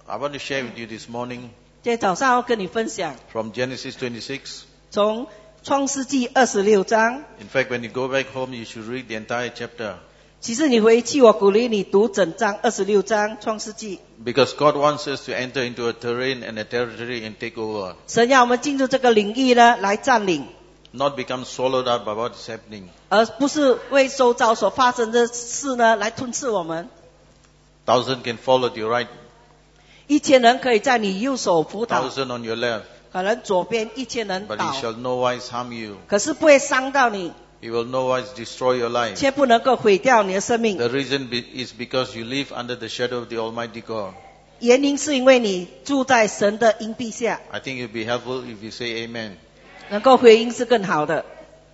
I want to share with you this morning 今天早上要跟你分享 from Genesis 26. 从创世纪26章。 In fact, when you go back home, you should read the entire chapter. 其实你回去，我鼓励你读整章26章创世纪。 Because God wants us to enter into a terrain and a territory and take over. 神要我们进入这个领域呢，来占领， Not become swallowed up by what is happening. 而不是为周遭所发生的事呢来吞噬我们。 1,000 can fall at your right, 1000人可以在你右手辅导， 1,000 on your left, 可能左边1000人 but 倒 he，shall no wise harm you. 可是不会伤到你， He will no wise destroy your life. 却不能够毁掉你的生命。 The reason is because you live under the shadow of the Almighty God. 原因是因为你住在神的荫蔽下， I think it would be helpful if you say amen. 能够回应是更好的。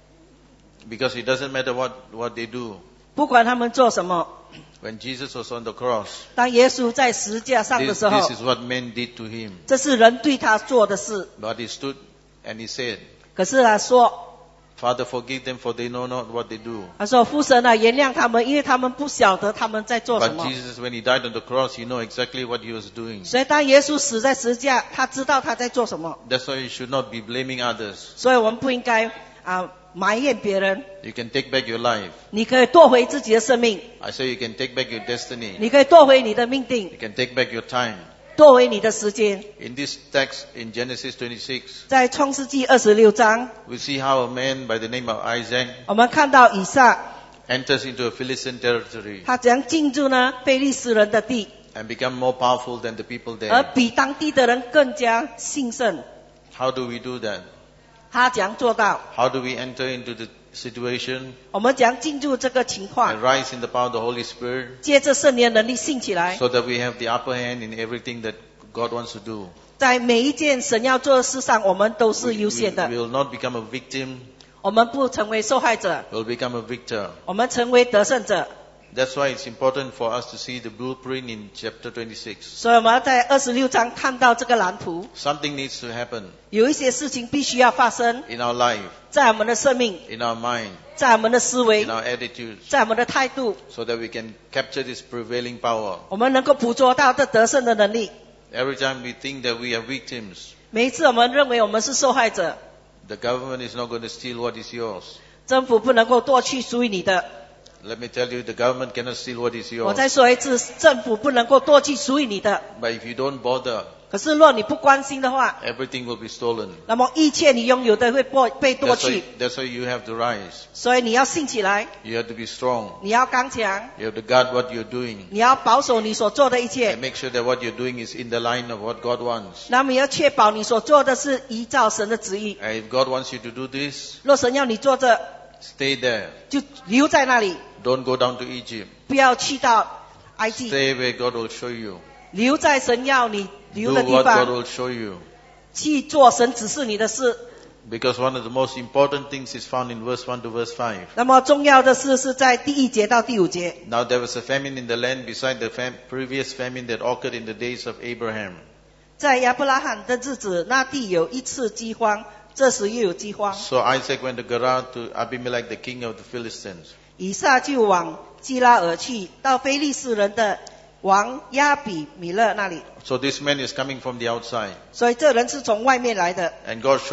Because it doesn't matter what they do. 不管他们做什么， When Jesus was on the cross, 当耶稣在十字架上的 this 时候， is what men did to him. 这是人对他做的事。 But he stood and he said, 可是他说， Father, forgive them for they know not what they do. 他说父神啊，原谅他们，因为他们不晓得他们在做什 But 么。 Jesus, when he died on the cross, he knew exactly what he was doing. 所以当耶稣死在十字架，他知道他在做什么。 That's why you should not be blaming others. 所以我们不应该埋怨别人。 You can take back your life. 你可以夺回自己的生命， I say you can take back your destiny. 你可以夺回你的命定， You can take back your time. 夺回你的时间。 In this text in Genesis 26, 在创世纪26章， we see how a man by the name of Isaac 我们看到以撒， enters into a Philistine territory 他怎样进入呢非利士人的地， and become more powerful than the people 而 there. 比当地的人更加兴盛。 How do we do that? 他怎样做到？ How do we enter into the situation 我们怎样进入这个情 and 况？ rise in the power of the Holy Spirit 借着圣灵的能力兴起来， so that we have the upper hand in everything that God wants to do? 在每一件神要做的事上，我们都是 We 优先的。 will not become a victim, 我们不成为受害者， we'll become a victor. 我们成为得胜者。 That's why it's important for us to see the blueprint in chapter 26. 所以我们要在26章看到这个蓝图， Something needs to happen 有一些事情必须要发生 in our life, 在我们的生命， in our mind, 在我们的思维 in，our attitudes, 在我们的态度， so that we can capture this prevailing power. 我们能够捕捉到这得胜的能力。 Every time we think that we are victims, 每一次我们认为我们是受害者， the government is not going to steal what is yours. 政府不能够夺去属于你的。 Let me tell you, the government cannot steal what is 我 yours. 再说一次，政府不能够夺去属于你的。 But if you don't bother, 可是若你不关心的话， everything will be stolen. 那么一切你拥有的会被夺 去。 That's why you have to rise. 所以你要兴起来， You have to be strong. 你要刚强， You have to guard what you're doing 你要保守你所做的一 and 切。 make sure that what you're doing is in the line of what God wants. 那么也要确保你所做的是依照神的旨意。 And if God wants you to do this, 若神要你做这， stay there. 就留在那里， Don't go down to Egypt. 不要去到埃及， Stay where God will show you. 留在神要你 Do 留的地 what God 方， will show you. 去做神指示你的事。 Because one of the most important things is found in verse 1 to verse 5. 那么重要的事是在第1节到第5节。 Now there was a famine in the land beside the previous famine that occurred in the days of Abraham. 在亚伯拉罕的日子，那地有一次饥荒，这时又有饥荒。 So Isaac went to Gerar to Abimelech, the king of the Philistines. 以撒就往基拉尔去，到非利士人的王亚比米勒那里。 So this man is coming from the outside. 所以这人是从外面来的。 And God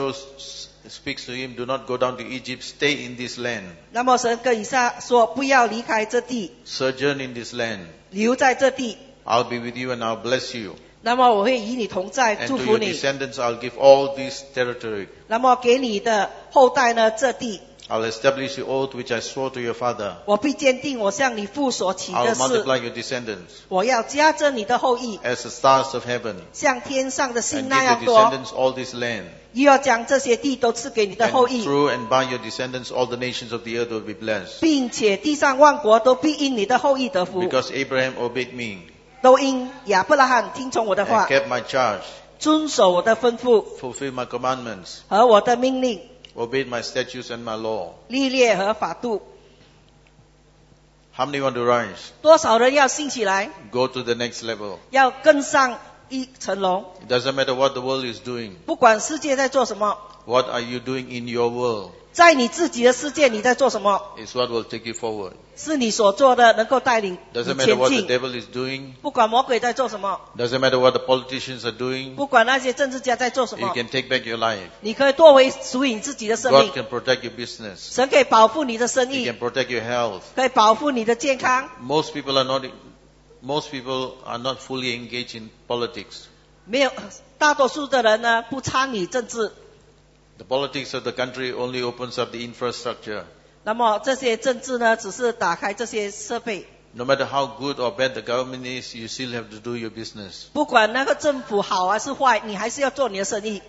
speaks to him, do not go down to Egypt, stay in this land. 那么神跟以撒说，不要离开这地， Sojourn in this land. 留在这地。 I'll be with you and I'll bless you. 那么我会与你同在， And 祝 to 福 your 你。 descendants I'll give all this territory. 那么给你的后代呢，这地， I'll establish the oath which I swore to your father. 我必坚定我向你父所起 I'll 的事， multiply your descendants 我要加增你的后裔， as the stars of heaven. 像天上的星 And 那 give 样 your 多。 descendants all this land. 又要将这些地都赐给你的后 And 裔， through and by your descendants all the nations of the earth will be blessed. 并且地上万国都必因你的后裔得福， Because Abraham obeyed me 都因亚伯拉罕听从我的 and 话， kept my charge, 遵守我的吩咐 fulfilled my commandments, 和我的命令、 obeyed my statutes and my law. 律例和法度。 How many want to rise? 多少人要兴起来， Go to the next level. 要更上一层楼。 It doesn't matter what the world is doing. 不管世界在做什么， What are you doing in your world 在你自己的世界你在做什么， is what will take you forward. 是你所做的能够带领 Doesn't 你 matter 前 what the 进。 devil is doing. 不管魔鬼在做什么， Doesn't matter what the politicians are doing. 不管那些政治家在做什 You 么， can take back your life. 你可以夺回属于你自己的生 God 命。 can protect your business. 神可以保护你的生 He 意， can protect your health. 可以保护你的健康。 Most people are not fully engaged in politics. 没有，大多数的人呢不参与政治。 The politics of the country only opens up the infrastructure. 那么这些政治呢，只是打开这些设备。 No matter how good or bad the government is, you still have to do your business. 不管那个政府好还是坏，你还是要做你的生意。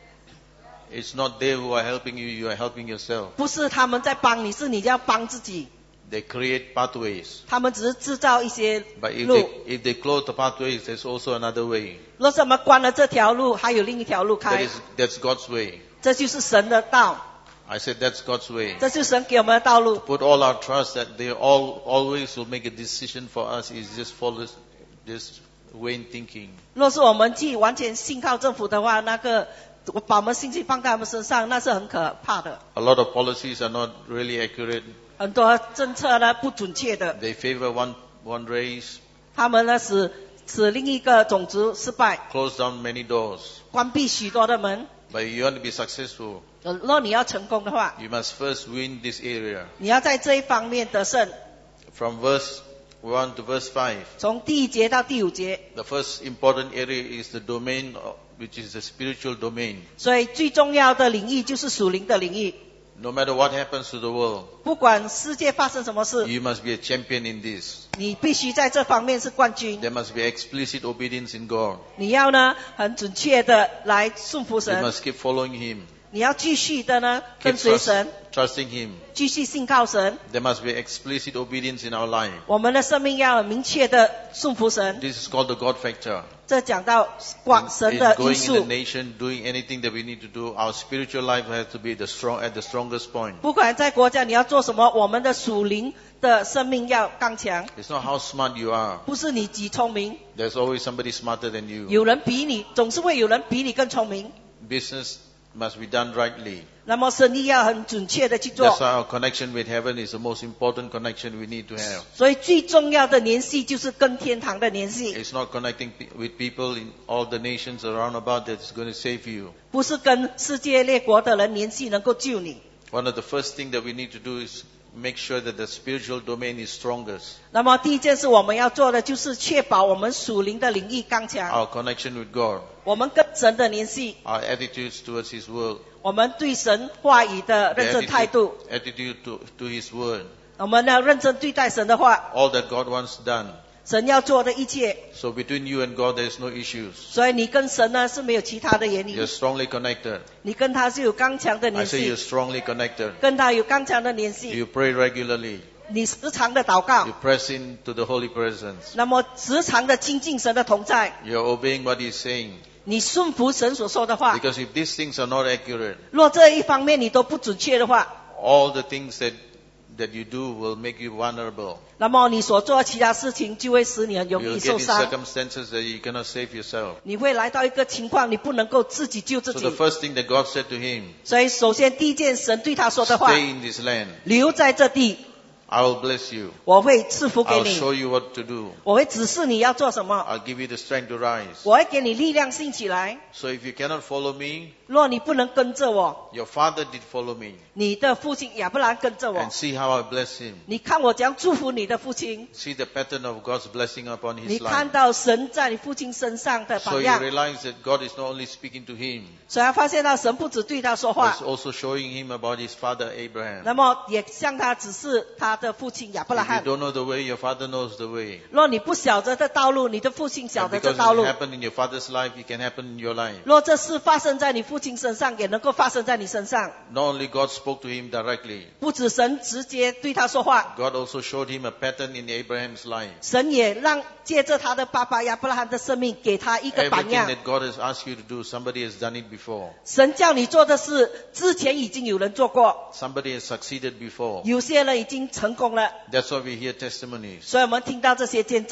It's not they who are helping you, you are helping yourself. 不是他们在帮你，是你要帮自己。 They create pathways. 他们只是制造一些 But if 路。 they close the pathways, there's also another way. 若是我们关了这条路，还有另一条路开， That's God's way. 这就是神的道， I said that's God's way. 这就是神给我们的道路。 Put all our trust that they always will make a decision for us is just follow this vain thinking. 若是我们去完全信靠政府的话，那个把我们信心放在他们身上，那是很可怕的。 A lot of policies are not really accurate. 很多政策呢不准确的， They favor one race, 他们呢使另一个种族失败， close down many doors. 关闭许多的门。 But if you want to be successful, 若你要成功的话， you must first win this area. 你要在这一方面得胜。 From verse 1 to verse 5, 从第1节到第5节， the first important area is the domain, which is the spiritual domain. 所以最重要的领域就是属灵的领域。 No matter what happens to the world, 不管世界发生什么事， you must be a champion in this. 你必须在这方面是冠军。 There must be explicit obedience in God. 你要呢很准确的来顺服 You 神， must keep following Him. 你要继续的呢 Keep 跟随神， trusting Him. 继续信靠神。 There must be explicit obedience in our life. 我们的生命要有明确的顺服神。 This is called the God factor. 这讲到神 In 的因 going in the 素。 nation, doing anything that we need to do, our spiritual life has to be at the strongest point. 不管在国家你要做什么，我们的属灵的生命要刚强。 It's not how smart you are. 不是你极聪明， There's always somebody smarter than you. 有人比你，总是会有人比你更聪明。 Business must be done rightly. 那么生意要很准确的去 That's 做。 why our connection with heaven is the most important connection we need to have. 所以最重要的联系就是跟天堂的联系， It's not connecting with people in all the nations around about that's going to save you. 不是跟世界列国的人联系能够救你。 One of the first things that we need to do is make sure that the spiritual domain is strongest. 那么第一件事我们要做的就是确保我们属灵的领域刚强， Our connection with God, 我们跟神的联系， our attitudes towards His word, 我们对神话语的 the 认真态度， attitude to His word, 我们要认真对待神的话， all that God wants done. 神要做的一切。 So between you and God, there is no issues. 所以你跟神呢是没有其他的原因 You're，strongly connected. 你跟他是有刚强的 I 联 say you're 系， strongly connected. 跟他有刚强的联系， You pray regularly. 你时常的祷告 You，press into the holy presence. 那么时常的亲近神的同在， You're obeying what He's saying. 你顺服神所说的话。 Because if these things are not accurate, 若这一方面你都不准确的话， all the things that you do will make you vulnerable. 那么你所做的其他事情就会使你很容 You'll 易 get 受 in 伤， circumstances that you cannot save yourself. 你会来到一个情况，你不能够自己救自 So the 己。 first thing that God said to him, 所以首先第一件，神对他说的话， stay in this land. 留在这地， I will bless you. 我会赐福给 I'll 你， show you what to do. 我会指示你要做什么， I'll give you the strength to rise. 我会给你力量兴起来。 So if you cannot follow me, 若你不能跟着我， your father did follow me. 你的父亲亚伯兰跟着我 And，see how I bless him. 你看我怎样祝福你的父亲， See the pattern of God's blessing upon 你 his 看 life. 到神在你父亲身上的 So 榜 you 样， realize that God is not only speaking to him, 所以他发现到神不只对他说 but 话 is，also showing him about his father Abraham. 那么也向他指示他的父亲亚伯拉 If you 罕。 don't know the way, your father knows the way. 若你不晓得这道路，你的父亲晓 And 得这 because 道 it 路。 happened in your father's life, it can happen in your life. 若这事发生在你父亲身上，也能够发生在你身上。 Not only God spoke to him directly, 不止神直接对他说话， God also showed him a pattern in Abraham's life. 神也让借着他的爸爸亚伯拉罕的生命，给他一个榜 Everything 样。 that God has asked you to do, somebody has done it before. 神叫你做的事，之前已经有人做过， Somebody has succeeded before. 有些人已经成功了， That's why we hear testimonies. 所以我们听到这些见证。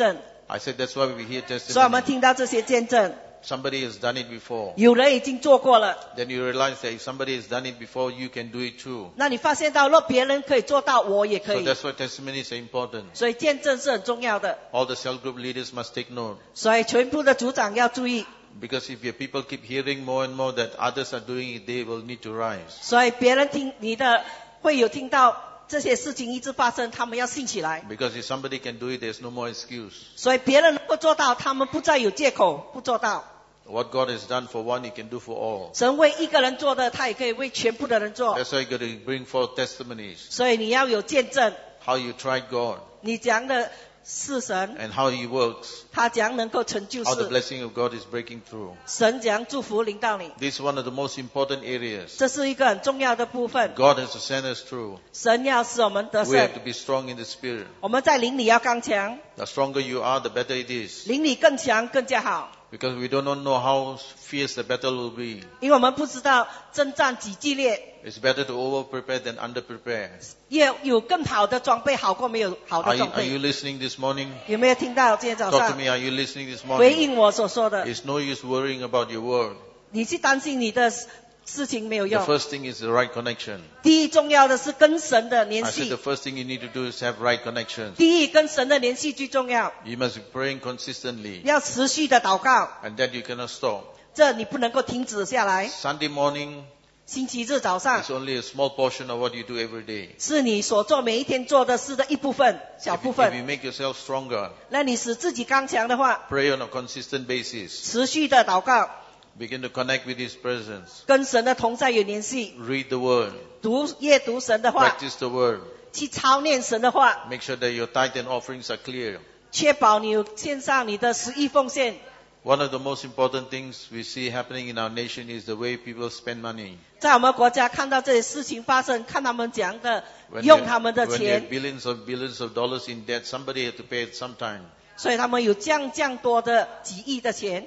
I said that's why we hear 所以我们 testimony. 听到这些见证， Somebody has done it before. 有人已经做过了， Then you realize that if somebody has done it before, you can do it too. 那你发现到，若别人可以做到，我也可 So 以。 that's why testimonies are important. 所以见证是很重要的， All the cell group leaders must take note. 所以全部的组长要注意。 Because if your people keep hearing more and more that others are doing it, they will need to rise. 所以别人听你的会有听到这些事情一直发生，他们要信起来。 Because if somebody can do it, there's no more excuse. 所以别人能够做到，他们不再有借口不做到。 What God has done for one, He can do for all. 神为一个人做的，他也可以为全部的人做。 That's why you got to bring forth testimonies. 所以你要有见证， How you tried God 你讲的是神， and how He works. 他讲能够成就 How the 事， blessing of God is breaking through. 神讲祝福临到你， This is one of the most important areas. 这是一个很重要的部分。 God has to send us through. 神要使我们得 We have 胜， to be strong in the Spirit. 我们在灵里要刚强， The stronger you are, the better it is. 灵里更强更加好。 Because we do not know how fierce the battle will be. 因为我们不知道征战几激烈， It's better to over-prepare than under-prepare. 也有更好的装备好过没有好 Are 的 you, 装 are you 备。 listening this morning? 有没有听到今天早 Talk to 上 me. Are you listening this 回 morning? 应我所说的？ It's no use worrying about your word. 你去担心你的事情没有 The 用。 first thing is the right connection. 第一重要的是跟神的联 I said the 系， first thing you need to do is have right connections. 第一跟神的联系最重要， You must be praying consistently. 要持续的祷告， And that you cannot stop. 这你不能够停止下来。 Sunday morning 星期日早上 is only a small portion of what you do every day. 是你所做每一天做的事的一部分，小 If 部 you 分。 make yourself stronger, 那你使自己刚强的话， pray on a consistent basis. 持续的祷告， Begin to connect with His presence. 跟神的同在有联系， Read the Word. 阅读神的话， Practice the Word. 去操练神的话， Make sure that your tithe and offerings are clear. 确保你有献上你的11奉献。 One of the most important things we see happening in our nation is the way people spend money. 在我们国家看到这些事情发生，看他们怎样的 When 用他们的 you have 钱， billions of dollars in debt, somebody had to pay it sometime. 所以他们有这样多的几亿的钱，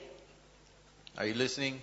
Are you listening?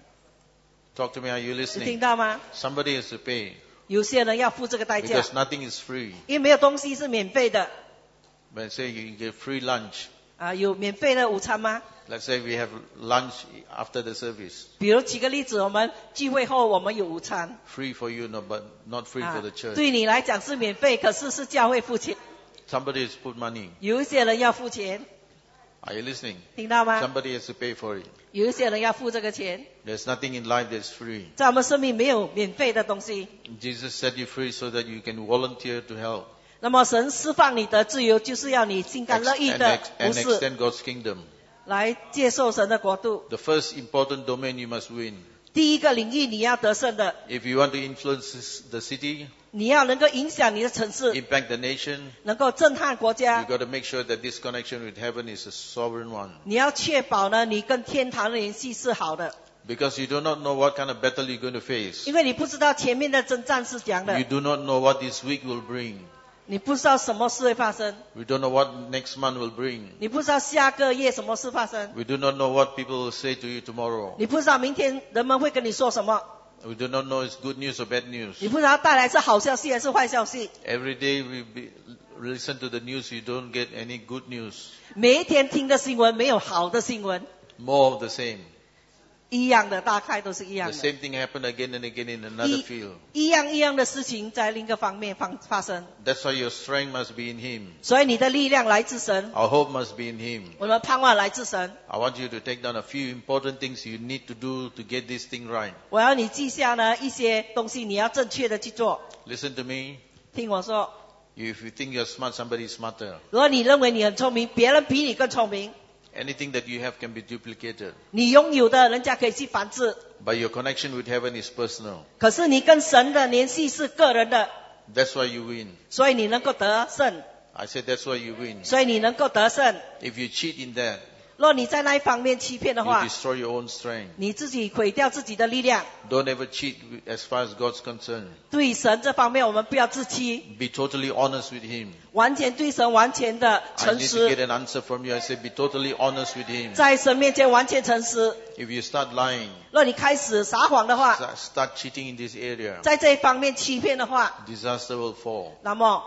Talk to me. Are you 你听 listening? 到吗？ Somebody has to pay 有些人要付这个代价， because nothing is free. 因为没有东西是免费的 When say you get free lunch, 啊，有免费的午餐吗？ let's say we have lunch after the service, 比如举个例子，我们聚会后我们有午餐， free for you, no, but not free 啊 for the，church. 对你来讲是免费，可是是教会付钱， Somebody has put money. 有一些人要付钱， Are you listening? 听到吗？ Somebody has to pay for it. 有一些人要付这个钱， There's nothing in life that's free. 在我们生命没有免费的东西。 Jesus set you free so that you can volunteer to help 那么神释放你的自由，就是要你心甘乐意 and, 的 and 服侍， extend God's kingdom. 来接受神的国度。 The first important domain you must win. 第一个领域你要得胜的， If you want to influence the city, 你要能够影响你的城市， impact the nation, 能够震撼国 you've 家。 got to make sure that this connection with heaven is a sovereign one. 你要确保呢，你跟天堂的联系是好的， Because you do not know what kind of battle you're going to face. 因为你不知道前面的征战是怎样 You 的， do not know what this week will bring. 你不知道什么事会发生， We don't know what next month will bring. 你不知道下个月什么事发生， We do not know what people will say to you tomorrow. 你不知道明天人们会跟你说什么， We do not know it's good news or bad news. 你不知道带来是好消息还是坏消息。 Every day listen to the news, you don't get any good news. 每一天听的新闻没有好的新闻， More of the same. 一样的，大概都是一样 The 的。 same thing happened again and again in another field. 一样的事情在另一个方面发生， That's why your strength must be in Him. 所以你的力量来自神， Our hope must be in Him. 我们盼望来自神。 I want you to take down a few important things you need to do to get this thing right. 我要你记下呢一些东西，你要正确的去做。 Listen to me. 听我说， If you think you're smart, somebody is smarter. 如果你认为你很聪明，别人比你更聪明， Anything that you have can be duplicated. 你拥有的人家可以去反制， But your connection with heaven is personal. 可是你跟神的联系是个人的， That's why you win. 所以你能够得胜， I said that's why you win. 所以你能够得胜。 If you cheat in that, 若你在那一方面欺骗的 you 话， destroy your own strength. 你自己毁掉自己的力量。 Don't ever cheat as far as God's concerned. 对神这方面，我们不要自欺， Be totally honest with Him. 完全对神完全的 I 诚 need to get 实， an answer from you. I said be totally honest with Him. 在神面前完全诚实。 If you start lying, 若你开始撒谎的话， start cheating in this area, 在这一方面欺骗的话， disaster will fall. 那么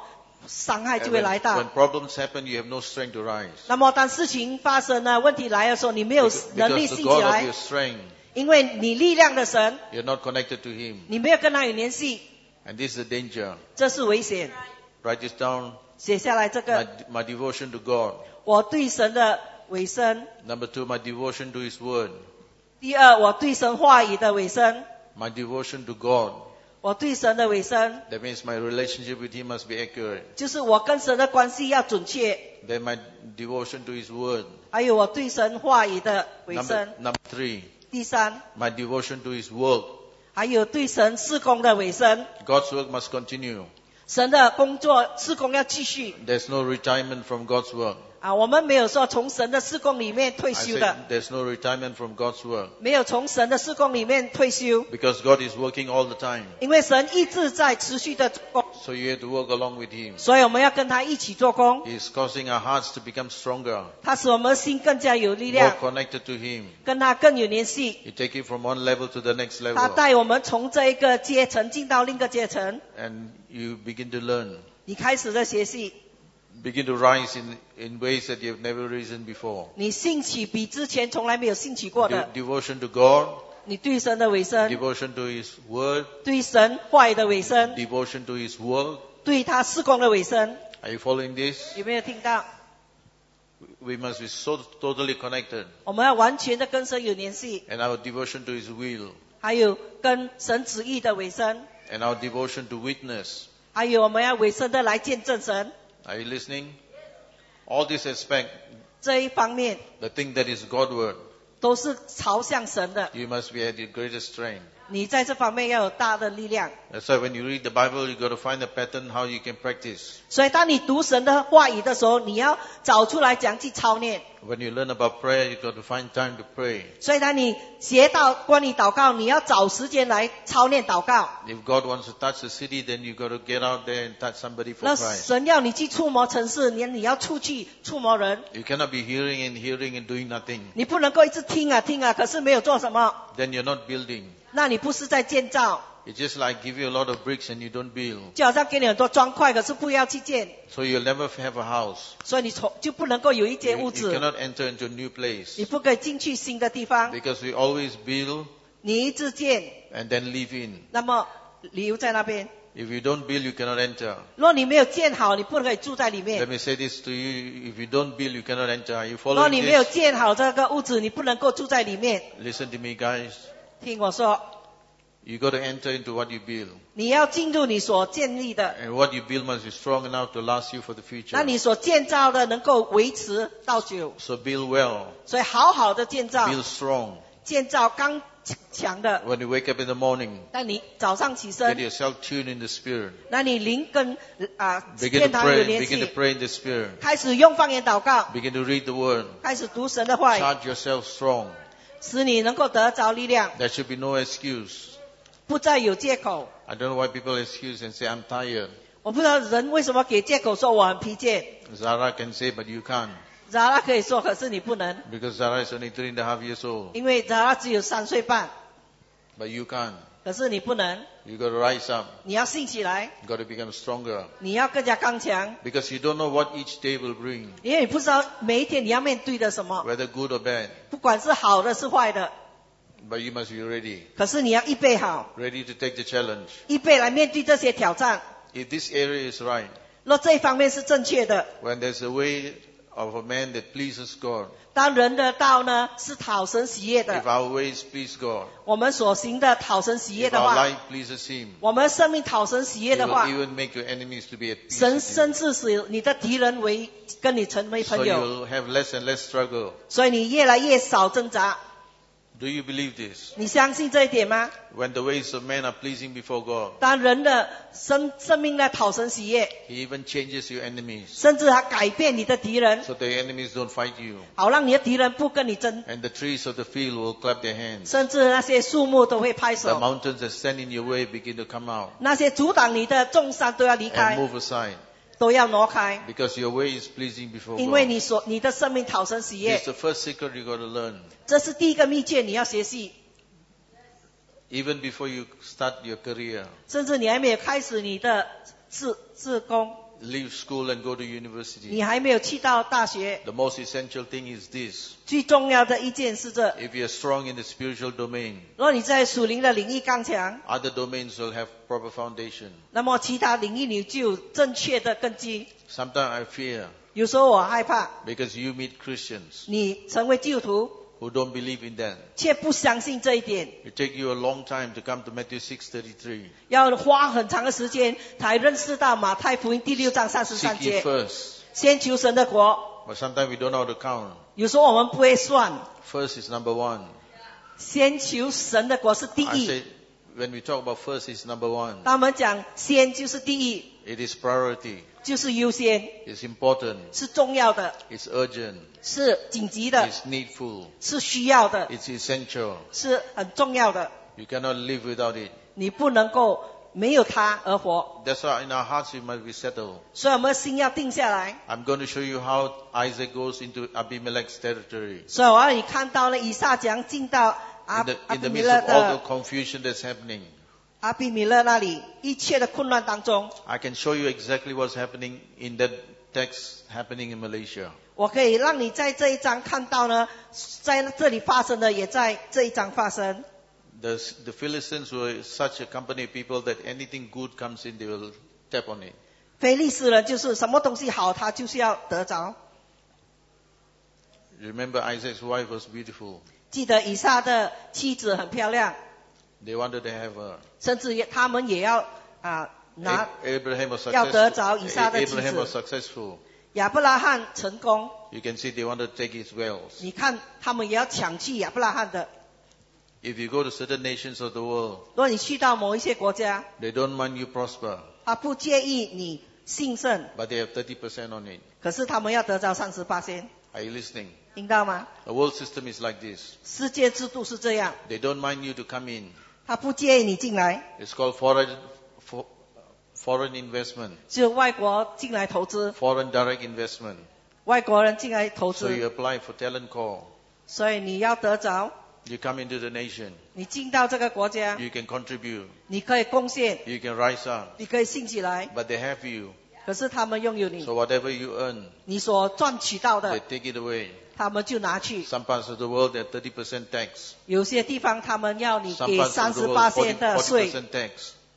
伤害 And 就会来 when 到。 problems happen, you have no strength to rise. 那么当事情发生了，问题来的时候，你没有 Because 能力 the 兴起 God of 来 your，strength, 因为你力量的神， you're not connected to Him. 你没有跟他有联系， And this is the danger. 这是危险。 Write this down. 写下来这 My, 个， my devotion to God. 我对神的委身。 Number 2, my devotion to His Word. 第二，我对神话语的委身， My devotion to God. 我对神的委身， That means my relationship with Him must be accurate. 就是我跟神的关系要准确。 Then my devotion to His Word. 还有我对神话语的委 Number 身。 3, 第三， my devotion to His work. 还有对神事工的委身。 God's work must continue. 神的工作事工要继续 There's no retirement from God's work. 啊！我们没有说从神的事工里面退 I 休 said 的， there's no retirement from God's work. 没有从神的事工里面退休， Because God is working all the time. 因为神一直在持续的做工， So you have to work along with Him. 所以我们要跟他一起做工。 He's causing our hearts to become stronger, 他使我们的心更加有力 more 量， connected to Him. 跟他更有联系。 You take it from one level to the next 他 level. 带我们从这一个阶层进到另一个阶层， And you begin to learn. 你开始在学习， Begin to rise in ways that you've never risen before. 你兴起比之前从来没有兴起过的。 Devotion to God, 你对神的委身， devotion to His Word, 对神话语的委身， devotion to His work. 对他事工的委身， Are you following this? 有没有听到？ We must be so totally connected. 我们要完全的跟神有联系， And our devotion to His will, 还有跟神旨意的委身， and our devotion to witness. 还有我们要委身的来见证神 Are you listening? All this aspect, 这一方面， the thing that is Godward, 都是朝向神的。 you must be at your greatest strength. 你在这方面要有大的力量。 That's why when you read the Bible, you got to find a pattern how you can practice. 所以当你读神的话语的时候，你要找出来怎样去操练。 When you learn about prayer, you got to find time to pray. 所以当你学到关于祷告，你要找时间来操练祷告。 If God wants to touch the city, then you got to get out there and touch somebody for 那 Christ. 神要你去触摸城市，你要出去触摸人， You cannot be hearing and doing nothing. 你不能够一直听啊听啊，可是没有做什么， Then you're not building. 那你不是在建造。 It's just like give you a lot of bricks and you don't build. 就好像给你很多砖块，可是不要去建， So you'll never have a house. 所以你就不能够有一间 You 屋子， cannot enter into a new place. 你不可以进去新的地方， Because we always build 你一直建， and then live in. 那么留在那边。 If you don't build, you cannot enter. 如果你没有建好，你不可以住在里 Let 面。 me say this to you. If you don't build, you cannot enter. Are you 如果 following 你没有 this? 建好这个屋子，你不能够住在里面。 Listen to me, guys. 听我说， You got to enter into what you build. 你要进入你所建立的， And what you build must be strong enough to last you for the 那 future. 你所建造的能够维持到久。 So build well. 所以好好的建造， Build strong. 建造刚强的。 When you wake up in the morning, 当你早上起 get 身， yourself tuned in the Spirit. 那你灵跟 Begin 天 to 堂有 pray. 联 Begin to 系， pray in the Spirit. 开始用方言祷告， Begin to read the Word. 开始读神的话语， Charge yourself strong. 使你能够得着力量， There should be no excuse. 不再有借口。 I don't know why people excuse and say, I'm tired. 我不知道人为什么给借口说我很疲倦。 Zara can say, but you can't. 扎拉可以说，可是你不能， Because Zara is only 3.5 years old. 因为扎拉只有3岁半， But you can't. 可是你不能， You got to rise up. 你要兴起来， You got to become stronger. 你要更加刚强， Because you don't know what each day will bring, 因为你不知道每一天你要面对的什么， whether good or bad. 不管是好的是坏的， But you must be ready. 可是你要预备好， Ready to take the challenge. 预备来面对这些挑战。 If this area is right, 若这一方面是正确的， when there's a way of a man that pleases God, 当人的道呢是讨神喜悦 if 的， our ways please God, 我们所行的讨神喜悦 if 的 our 话， life pleases Him, 我们生命讨神喜悦 He 的 will 话， even make your enemies to be at peace 神 with you. 甚至使你的敌人跟你成为 So 朋友， you'll have less and less struggle. 所以你越来越少挣扎。 Do you believe this? 你相信这一点吗？ When the ways of man are pleasing before God, 当人的生命呢讨神喜悦， He even changes your enemies 甚至他改变你的敌人， so the enemies don't fight you. 好让你的敌人不跟你争， And the trees of the field will clap their hands. 甚至那些树木都会拍 The 手， mountains that stand in your way begin to come out 那些阻挡你的众山都要离 and 开， move aside 都要挪开， because your way is pleasing before 因为 God. 你的生命讨神喜悦 It's，the first secret you got to learn. 这是第一个秘诀，你要学习。 Even before you start your career, 甚至你还没有开始你的自工， leave school and go to university. 你还没有去到大学， The most essential thing is this. 最重要的一件是这。 If you're strong in the spiritual domain, 若你在属灵的领域刚强， other domains will have proper foundation. 那么其他领域你就有正确的根基。 Sometimes I fear 有时候我害怕， because you meet Christians 你成为基督徒 who don't believe in that. 却不相信这一点， It take you a long time to come to Matthew 6:33. 要花很长的时间才认识到马太福音第6章33 Seek ye 节， first. 先求神的国。 But sometimes we don't know how to count. 有时候我们不会算， First is number one. 先求神的国是第 I 一。 say, when we talk about first is number one. 当我们讲先就是第一， It is priority. 就是优先， It's important. 是重要的， It's urgent. 是紧急的， It's needful. 是需要的， It's essential. 是很重要的。 You cannot live without it. 你不能够没有它而活， That's why in our hearts we must be settled. 所以我们心要定下来。 I'm going to show you how Isaac goes into Abimelech's territory. 所以我要你看到了以撒将进到 In the 阿比米 midst 勒 of all 的 the confusion that's happening, 阿比米勒那里一切的困难当中， I can show you exactly what's happening in that text happening in Malaysia. 我可以让你在这一章看到呢，在这里发生的也在这一章发生。 The Philistines were such a company of people that anything good comes in, they will tap on it. 非利士人就是什么东西好，他就是要得着。 Remember Isaac's wife was beautiful. 记得以撒的妻子很漂亮， They wanted to have her. 甚至他们也要拿 Abraham was 要得着以撒 successful. 的妻 Abraham was 子。 successful. 亚伯拉罕成功， You can see they wanted to take his wells. 你看他们也要抢去亚伯拉罕的。 If you go to certain nations of the world, 如果你去到某一些国家， they don't mind you prosper, 他不介意你兴盛， but they have 30% on it. 可是他们要得着38%， Are you listening? 听到吗？ The world system is like this. 世界制度是这样， They don't mind you to come in. 他不介意你进来， It's called foreign investment, 就外国进来投资， foreign direct investment. 外国人进来投 So 资， you apply for talent call. 所以你要得着， You come into the nation. 你进到这个国家， You can contribute. 你可以贡献， You can rise up. 你可以兴起来， But they have you. 可是他们拥有你 So，whatever you earn, 你所赚取到 they 的， take it away. 他们就拿去。 Some parts of the world, they have 30% tax. 有些地方他们要你 Some 给 parts of the world, 38%的税， 40% tax.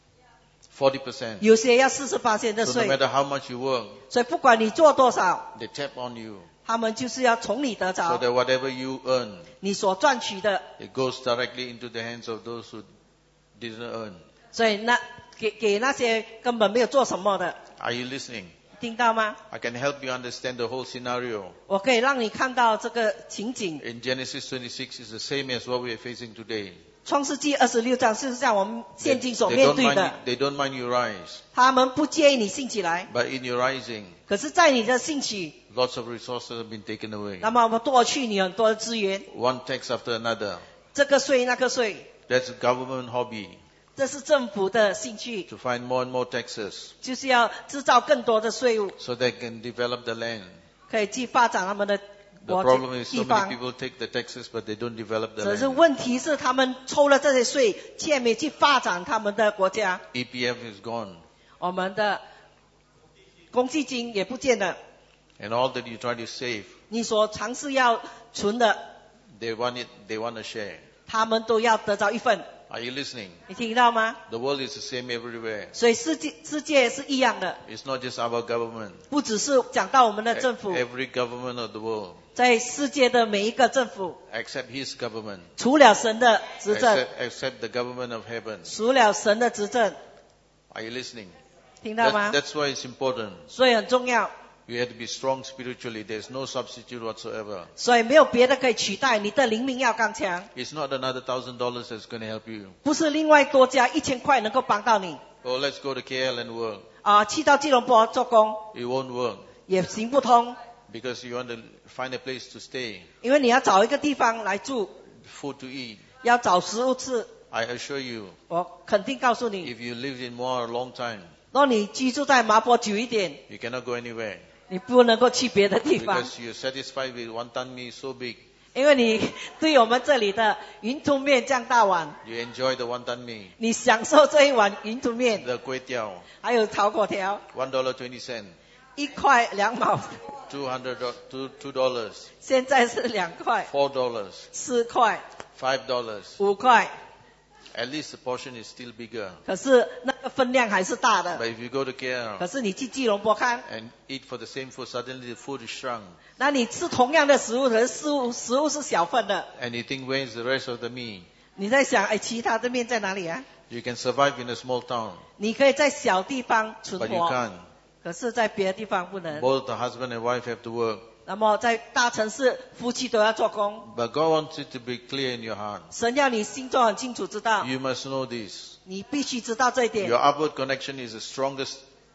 40%. 有些要48%的 So no 税， matter how much you work, 所以不管你做多少， they tap on you. 他们就是要从你得 So 着 that whatever you earn, 你所赚取的， it goes directly into the hands of those who didn't earn. 所以给那些根本没有做什么的， Are you listening? 听到吗？ I can help you understand the whole scenario. 我可以让你看到这个情景。 In Genesis 26, it's the same as what we are facing today. 创世纪26章是像我们 They, 现今所 they 面 don't 对 mind 的， you, they don't mind you rise. 他们不介意你兴起来， But in your rising, 可是，在你的兴起， lots of resources have been taken away. 那么我们夺去你很多的资源， One tax after another. 这个税那个税， That's a government hobby, 这是政府的兴趣， to find more and more taxes 就是要制造更多的税务， so they can develop the land. 可以去发展他们的 The 国 problem is 地 so many 方。 people take the taxes, but they don't develop the 只是 land. 问题是，他们抽了这些税，却没去发展他们的国家。 EPF is gone. 我们的公积金也不见了， And all that you try to save, 你所尝试要存的， they want to share. 他们都要得到一份。 Are you listening? 你听到吗？ The world is the same everywhere. 所以世界是一样的， It's not just our government. 不只是讲到我们的政府， Every government of the world, 在世界的每一个政府， except His government, 除了神的执政， except the government of heaven. 除了神的执政， Are you listening? 听到吗？ That's why it's important. 所以很重要， You have to be strong spiritually. There's no substitute whatsoever. 所以没有别的可以取代，你的灵命要刚强， It's not another $1,000 that's going to help you. 不是另外多加1000块能够帮到你。 Oh, let's go to KL and work. 去到吉隆坡做工 It won't work 也行不通， because you want to find a place to stay, 因为你要找一个地方来住， food to eat. 要找食物吃。 I assure you, 我肯定告诉你， if you live in more a long time, 若你居住在麻坡久一点， you cannot go anywhere 你不能够去别的地方， because you're satisfied with wanton mee so big. 因为你对我们这里的云吞面这样大碗， You enjoy the wonton mee, 你享受这一碗云吞面， the kway teow, 还有炒粿条， $1.20, 1块2毛， $2, 现在是2块、 $4, 4块、 $5. 5块， At least the portion is still bigger. 可是那个分量还是大 But 的。 if you go to 可 KL 是你去吉隆坡看， and eat for the same food, suddenly the food is shrunk. 那你吃同样的食物，可是食物是小份的， And you think, where is the rest of the mee? 你在想，哎，其他的面在哪里啊？ You can survive in a small town, 你可以在小地方存 but you 活， can't. 可是在别的地方不能。 Both the husband and wife have to work. 那么在大城市，夫妻都要做工。 But God wants it to be clear in your heart. 神要你心中很清楚知道， You must know this. 你必须知道这一 Your 点。 upward connection is the strongest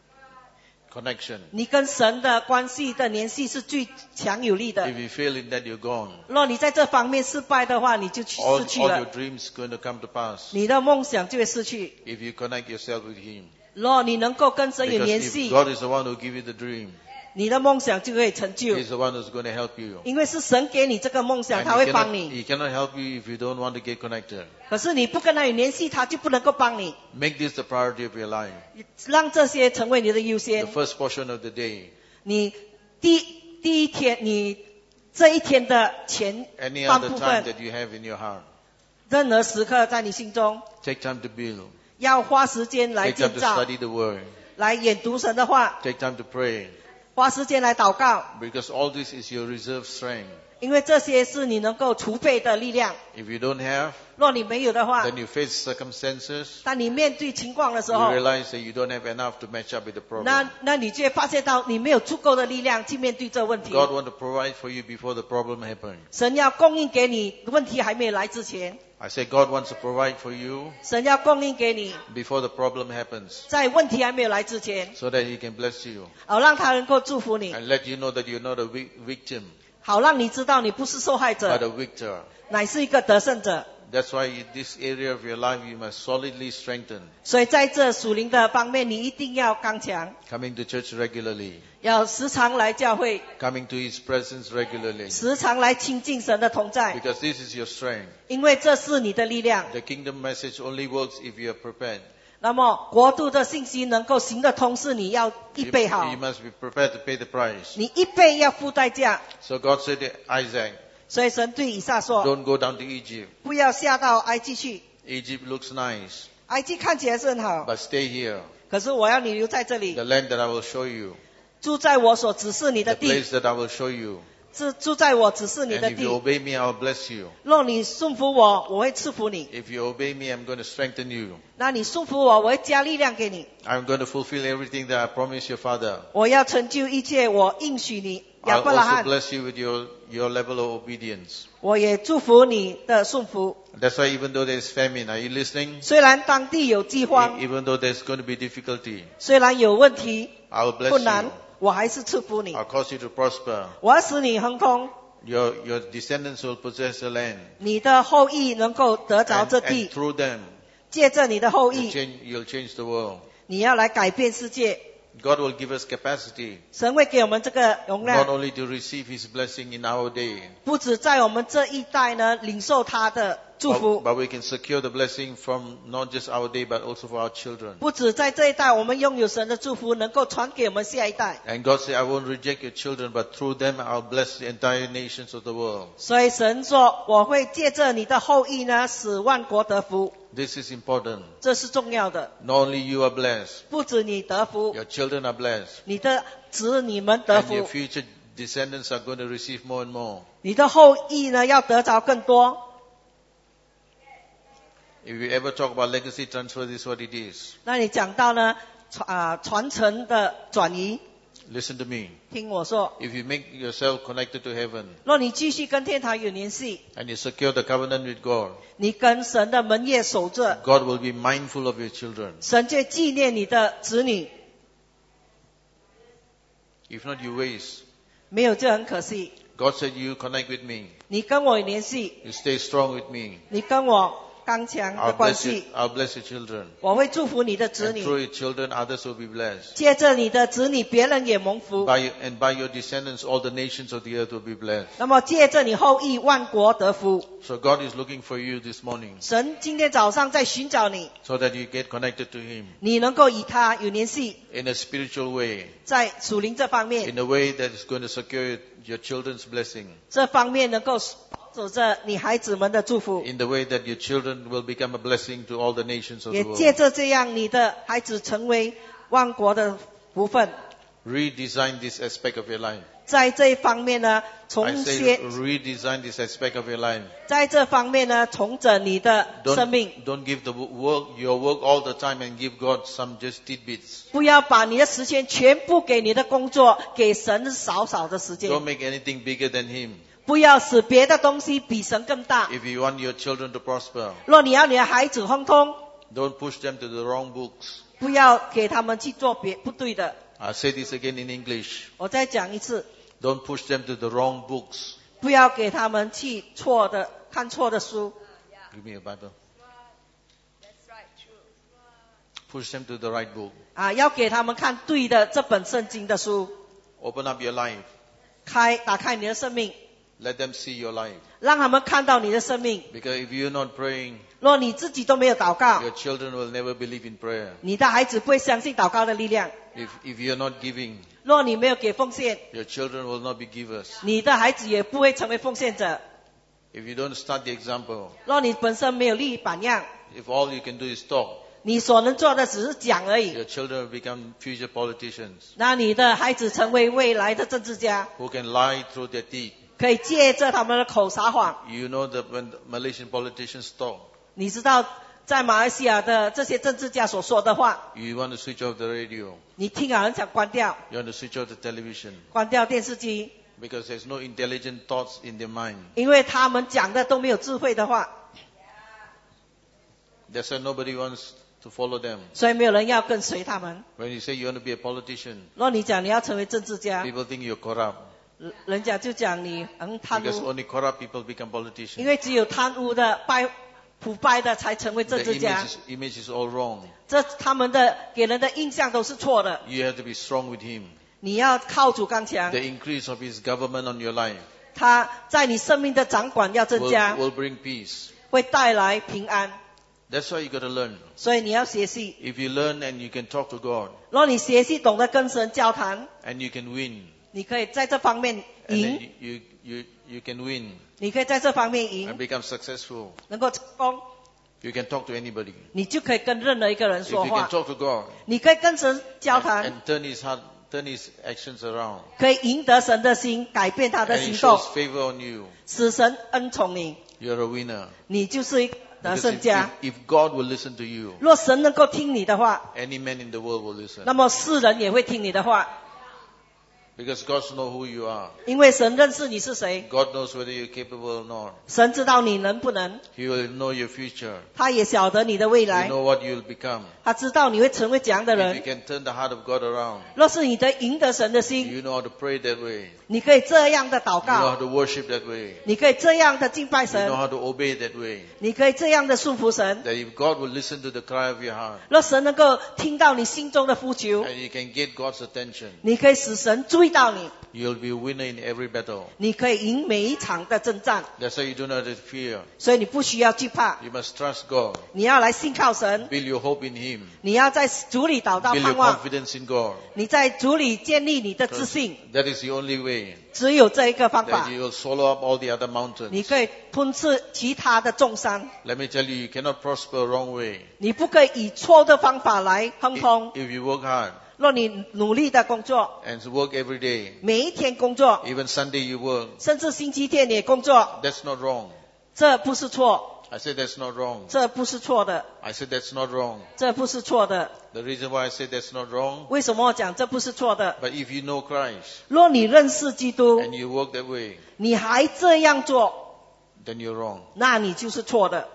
connection. 你跟神的关系的联系是最强有力的。 If you fail in that, you're gone. 若你在这方面失败的话，你就失 All 去 your 了， dreams going to come to pass 你的梦想就会失去。 if you connect yourself with Him. 若你能够跟神有 Because 联 if 系， God is the one who give you the dream, 你的梦想就会成就。 He's the one who's going to help you. 因为是神给你这个梦想， And 他会帮你。 He cannot help you if you don't want to get connected. 可是你不跟他有联系，他就不能够帮你。 Make this the priority of your life. 让这些成为你的优 The 先。 first portion of the day. 你第一天，你这一天的前 Any 半 other 部 time 分， that you have in your heart. 任何时刻在你心中， Take time to build. 要花时间来 Take time 建 to 造， study the Word. 来研读神的话， Take time to pray. 花时间来祷告， Because all this is your reserve strength. 因为这些是你能够储备的力量。 If you don't have, 若你没有的话， then you face circumstances. 当你面对情况的时 You 候， realize that you don't have enough to match up with the problem. 那你就会发现到你没有足够的力量去面对这问题。 God want to provide for you before the problem happens. 神要供应给你，问题还没有来之前， I say God wants to provide for you 神要供应给你， before the problem happens, 在问题还没有来之前， so that He can bless you 好让他能够祝福你， and let you know that you're not a victim, 好让你知道你不是受害 but 者， a victor. 乃是一个得胜者。 That's why in this area of your life you must solidly strengthen. 所以在这属灵的方面，你一定要刚强， Coming to church regularly, 要时常来教会， coming to His presence regularly, 时常来亲近神的同在， because this is your strength. 因为这是你的力量。 The kingdom message only works if you are prepared. 那么国度的信息能够行得通，是你要预备好 You，must be prepared to pay the price. 你预备要付代价。 So God said to Isaac, 所以神对以撒说， don't go down to Egypt. 不要下到埃及去， Egypt looks nice, 埃及看起来是很好， but stay here. 可是我要你留在这 The 里， land that I will show you, 住在我所指示你 the 的地， place that I will show you. 住在我指示你 And 的 if you 地。 obey me, I will bless you. 若你顺服我，我会赐福你； If you obey me, I'm going to strengthen you. 那你顺服我，我会加力量给你。 I'm going to fulfill everything that I promised your father. 我要成就一切，我应许你。亚 I'll 伯拉 also 罕， bless you with your level of obedience. 我也祝福你的顺服。 That's why even though there's famine, are you listening? 虽然当地有饥荒， Even though there's going to be difficulty, 虽然有问题、 I will bless 困难 you. 我还是赐福你。 I'll cause you to prosper. 我要使你亨通， Your descendants will possess the land. 你的后裔能够得着 And, 这 and 地， through them, 借着你的后裔， you'll change the world. 你要来改变世界。 God will give us capacity 神会给我们这个容 not 量， only to receive His blessing in our day, 不止在我们这一代呢领受他的祝 but, 福， but we can secure the blessing from not just our day, but also for our children. 不止在这一代我们拥有神的祝福，能够传给我们下一代。 And God said, I won't reject your children, but through them I'll bless the entire nations of the world. 所以神说，我会借着你的后裔呢，使万国得福， This is important. 这是重要的。 Not only you are blessed, 不止你得福， your children are blessed, 你的子女们得 and your 福， future descendants are going to receive more and more. 你的后裔呢要得着更多。 If you ever talk about legacy transfer, this is what it is. 那你讲到呢传承的转移， Listen to me. 听我说， If you make yourself connected to heaven 若你继续跟天堂有联系， and you secure the covenant with God, 你跟神的门业守着， God will be mindful of your children. 神就纪念你的子女， If not, you waste. 没有就很可惜。 God said, you connect with me. 你跟我有联系， You stay strong with me. 你跟我刚强的关系。 I'll bless your children. 我会祝福你的子 And 女， through your children, others will be blessed. 借着你的子女，别人也蒙福。 By your descendants, all the nations of the earth will be blessed. 那么借着你后裔，万国得福。 So God is looking for you this morning 神今天早上在寻找你， so that you get connected to Him 你能够与他有联系， in a spiritual way, 在属灵这方面， in a way that is going to secure your children's blessing, 这方面能够保守着你孩子们的祝福， in the way that your children will become a blessing to all the nations of 也 the 借 world. 着这样，你的孩子成为万国的福分。 Redesign this aspect of your life. 在这一方面呢， I 重 say 写， redesign this aspect of your life. 在这方面呢，重整你的生命。 Don't give your work all the time and give God some just tidbits. 不要把你的时间全部给你的工作，给神少少的时间。 Don't make anything bigger than Him. 不要使别的东西比神更大。 If you want your children to prosper, 若你要你的孩子亨通， don't push them to the wrong books. 不要给他们去做不对的。 I'll say this again in English. 我再讲一次， Don't push them to the wrong books. 不要给他们去看错的书。 Give me a Bible. Push them to the right book. 要给他们看对的这本圣经的书。 Open up your life. 打开你的生命， Let them see your life. 让他们看到你的生命。 Because if you're not praying, 若你自己都没有祷告， your children will never believe in prayer. 你的孩子不会相信祷告的力量。 If you're not giving, 若你没有给奉献， your children will not be givers. 你的孩子也不会成为奉献者。 If you don't start the example, 若你本身没有立榜样， if all you can do is talk, 你所能做的只是讲而已。 your children will become future politicians 那你的孩子成为未来的政治家， who can lie through their teeth. 可以借着他们的口撒谎。 You know that when the Malaysian politicians talk, 你知道，在马来西亚的这些政治家所说的话， you want to switch off the radio, 你听了很想关掉， you want to switch off the television, 关掉电视机， because there's no intelligent thoughts in their mind. 因为他们讲的都没有智慧的话， That's why nobody wants to follow them. 所以没有人要跟随他们。 When you say you want to be a politician, 若你讲你要成为政治家， people think you're corrupt, 人家就讲你很贪 because 污， only corrupt people become 因 politicians. 为只有贪污的、腐败的才成为 The 政治家。 image is all wrong. 他们的给人的印象都是错的。 You have to be strong with him. 你要靠主刚强， The increase of his government on your life 他在你生命的掌管要增加， will bring peace. 会带来平安。 That's why you got to learn. 所以你要学习， If you learn and you can talk to God 若你学习懂得跟神交谈， and you can win, 你可以在这方面 and 赢， then you can win 你可以在这方面 and 赢， become successful, 能够成功， you can talk to anybody. 你就可以跟任何一个人 If 说 you can 话， talk to God 你可以跟神交 and 谈， turn his heart, turn his actions around, 可以赢得神的心，改变他的 and he 行动 shows，favor on you, 使神恩宠你， you're a winner. 你就是一个得 Because 胜家。 if God will listen to you, 若神能够听你的话， any man in the world will listen. 那么世人也会听你的话， Because God knows who you are. 因为神认识你是谁， God knows whether you're capable or not. 神知道你能不能， He will know your future. 他也晓得你的未 You 来， know what you'll become. 他知道你会成为怎样的 If you 人。 can turn the heart of God around, 若是你的赢得神的心， you know how to pray that way. 你可以这样的祷 You know how 告， to worship that way. 你可以这样的敬拜 You know 神， how to obey that way. 你可以这样的束缚神。 That if God will listen to the cry of your heart, 若神能够听到你心中的呼求， and you can get God's attention, 你可以使神注意到你， you'll be a winner in every battle. 你可以赢每一场的征战， That's why you do not have to fear. 所以你不需要惧怕， You must trust God. 你要来信靠神， Build your hope in Him. 你要在主里祷告 Build 盼 your 望， confidence in God. 你在主里建立你的自信， That is the only way 只有这一个方 that 法， you will swallow up all the other 你 mountains. 可以吞噬其他的众山， Let me tell you, you cannot prosper wrong way. 你不可以以错的方法来亨通。 If you work hard 若你努力的工作， and work every day, 每一天工作， even Sunday you work, 甚至星期天也工作， that's not wrong. 这不是错， I said that's not wrong. 这不是错的， I said that's not wrong. 这不是错的。 The reason why I say that's not wrong, 为什么我讲这不是错的？ but if you know Christ 若你认识基督， and you work that way, 你还这样做， then you're wrong. 那你就是错的。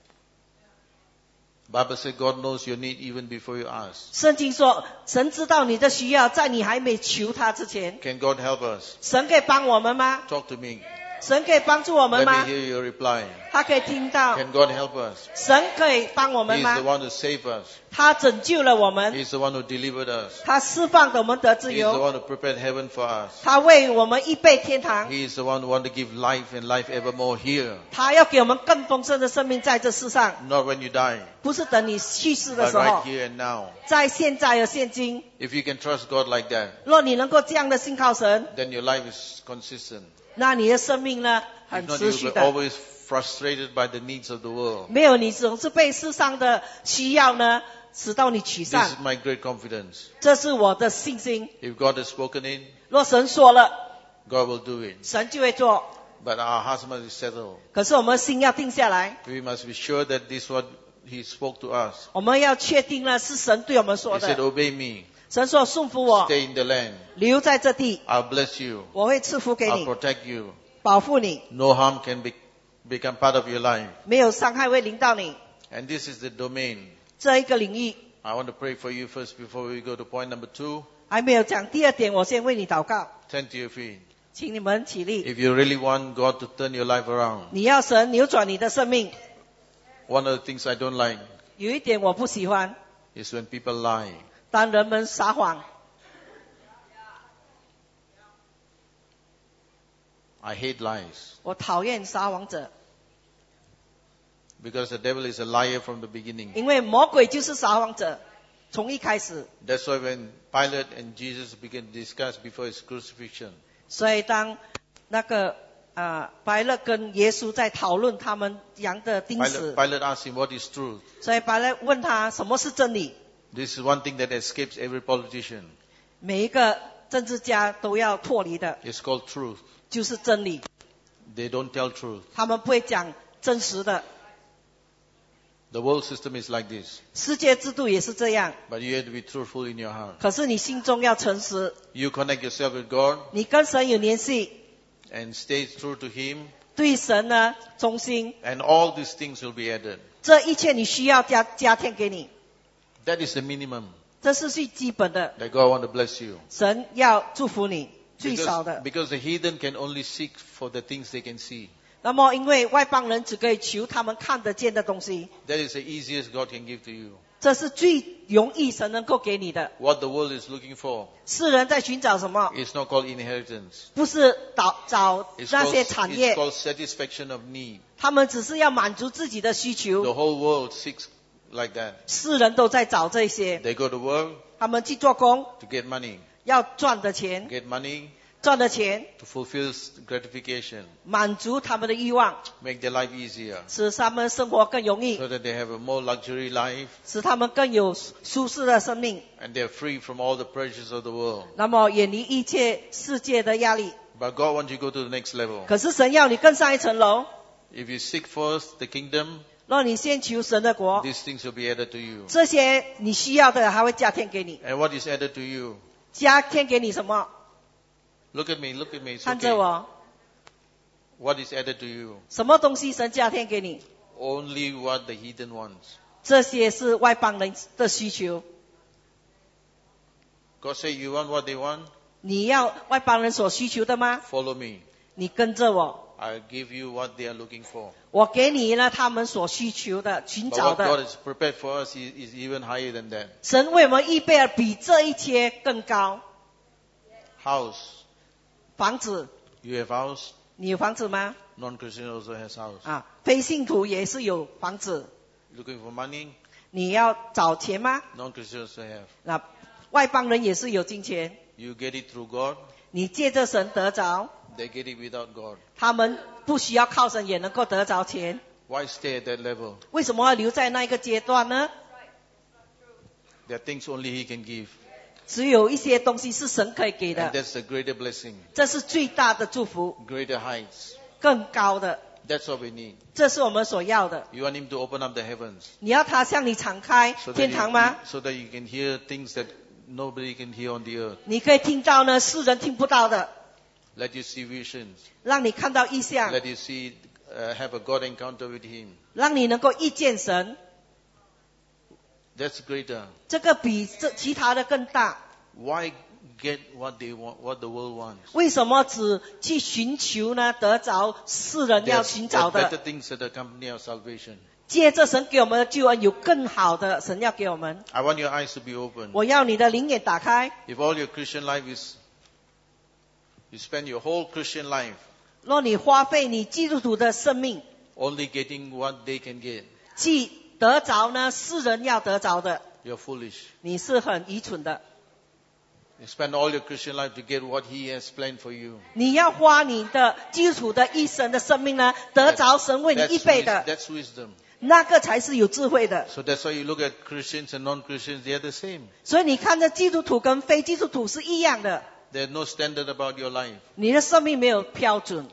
Bible says God knows your need even before you ask. 圣经说，神知道你的需要，在你还没求他之前， Can God help us? 神可以帮我们吗？ Talk to me. 神可以帮助我们 Let 吗 me？hear your reply. 他可以听到。 Can God help us? 神可以帮我 He 们 is 吗 the？one who saved us. 他拯救了我们， He is the one who delivered us. 他释放的我们得自 He is the 由， one who prepared heaven for us. 他为我们预备天堂， He is the one who wants to give life and life evermore here. 他要给我们更丰盛的生命在这世上， Not when you die, 不是等你去世的 but 时候 right，here and now. 在现在和现今。 If you can trust God like that, 若你能够这样的信靠神， then your life is consistent. 那你的生命呢 If 很 not, 持 you 续 will be 的。 always frustrated by the needs of the world. 没有你总是被世上的需要呢，使到你沮 This 丧 is。my great confidence. 这是我的信心。 If God has spoken it, 若神说了， God will do it. 神就会做。 But our hearts must be settled. 可是我们心要定下来， We must be sure that this is what He spoke to us. 我们要确定呢是神对我们 He 说 said, 的。 obey me, 神说顺服我， stay in the land. 留在这地， I'll bless you. 我会赐福给 I'll 你， protect you. 保护你， No harm can become part of your life. 没有伤害会临到你。 And this is the domain. 这一个领域 I want to pray for you first before we go to point number 2. 还没有讲第二点，我先为你祷告， Stand to your feet. 请你们起立。 If you really want God to turn your life around, 你要神扭转你的生命， one of the things I don't like 有一点我不喜欢， is when people lie. 当人们撒谎。 I hate lies 我讨厌撒谎者， because the devil is a liar from the beginning. 因为魔鬼就是撒谎者，从一开始。 That's why when Pilate and Jesus began to discuss before his crucifixion, 所以当那个白勒跟耶稣在讨论他们羊的钉死， Pilate asked him, what is truth? 所以白勒问他什么是真理。 This is one thing that escapes every politician. 每一个政治家都要脱离的， It's called truth. 就是真理。 They don't tell truth. 他们不会讲真实的， The world system is like this. 世界制度也是这样。 But you have to be truthful in your heart. 可是你心中要诚实， You connect yourself with God 你跟神有联系， and stay true to Him, 对神呢忠心， and all these things will be added. 这一切你需要加添给你， That is the minimum 这是最基本的。 that God want to bless you. 神要祝福你，最少的。 Because the heathen can only seek for the things they can see. 那么因为外邦人只可以求他们看得见的东西， That is the easiest God can give to you. 这是最容易神能够给你的。 What the world is looking for 世人在寻找什么？ is not called inheritance. 不是找 It's 那 called, 些产 it's 业， called satisfaction of need. 他们只是要满足自己的需 The 求。 whole world seeks like that. 世人都在找这些， They go to work 他们去做工， to get money. 要赚的钱， Get money 赚的钱 to fulfill gratification. 满足他们的欲望， Make their life easier. 使他们生活更容易， So that they have a more luxury life 使他们更有舒适的生命。 and they're free from all the pressures of the world. 那么远离一切世界的压力。 But God wants you to go to the next level. 可是神要你更上一层楼， If you seek first the kingdom, 让你先求神的国， these things will be added to you. 这些你需要的还会加添给你。 And what is added to you? 加添给你什么？ Look at me, look at me. It's 看着 okay. 我， What is added to you? 什么东西神加添给你？ Only what the heathen wants. 这些是外邦人的需求。 God say, you want what they want? 你要外邦人所需求的吗？ Follow me. 你跟着我， I'll give you what they are looking for. 我给你了他们所需求的、寻 But 找 what God 的。 has prepared for us is even higher than that. 神为我们预备了比这一切更高。 House. 房子， You have house. 你有房子吗？ Non-Christian also has house. 啊，非信徒也是有房子。 Looking for money. 你要找钱吗？ Non-Christian also have. 那外邦人也是有金钱， You get it through God. 你借着神得着， They get it without God. 他们不需要靠神也能够得着钱。 Why stay at that level? 为什么要留在那一个阶段呢？ There are things only He can give. 只有一些东西是神可以给 And 的， that's the greater blessing. 这是最大的祝福， Greater heights. 更高的， That's what we need. 这是我们所要的。 You want Him to open up the heavens 你要他向你敞开 so that 天堂吗？ so that you can hear things that nobody can hear on the earth. 你可以听到呢世人听不到的， Let you see visions. 让你看到异象， Let you see, have a God encounter with Him. 让你能够遇见神。 That's greater. 这个比这其他的更大。 Why get what they want, what the world wants? 为什么只去寻求呢？得着世人要寻找 There are better 的， things that accompany our salvation. 借着神给我们的救恩，有更好的神要给我们。 I want your eyes to be open. 我要你的灵眼打开。 If all your Christian life is, you spend your whole Christian life 若你花费你基督徒的生命， only getting what they can get, 去得着呢世人要得着的， you're foolish. 你是很愚蠢的。 You spend all your Christian life to get what He has planned for you. 你要花你的基督徒的一生的生命呢，得着神为你预备的， That's wisdom. 那个才是有智慧的。 So that's why you look at Christians and non-Christians, they are the same. 所以你看着基督徒跟非基督徒是一样的， There's no standard about your life. 你的生命没有标准。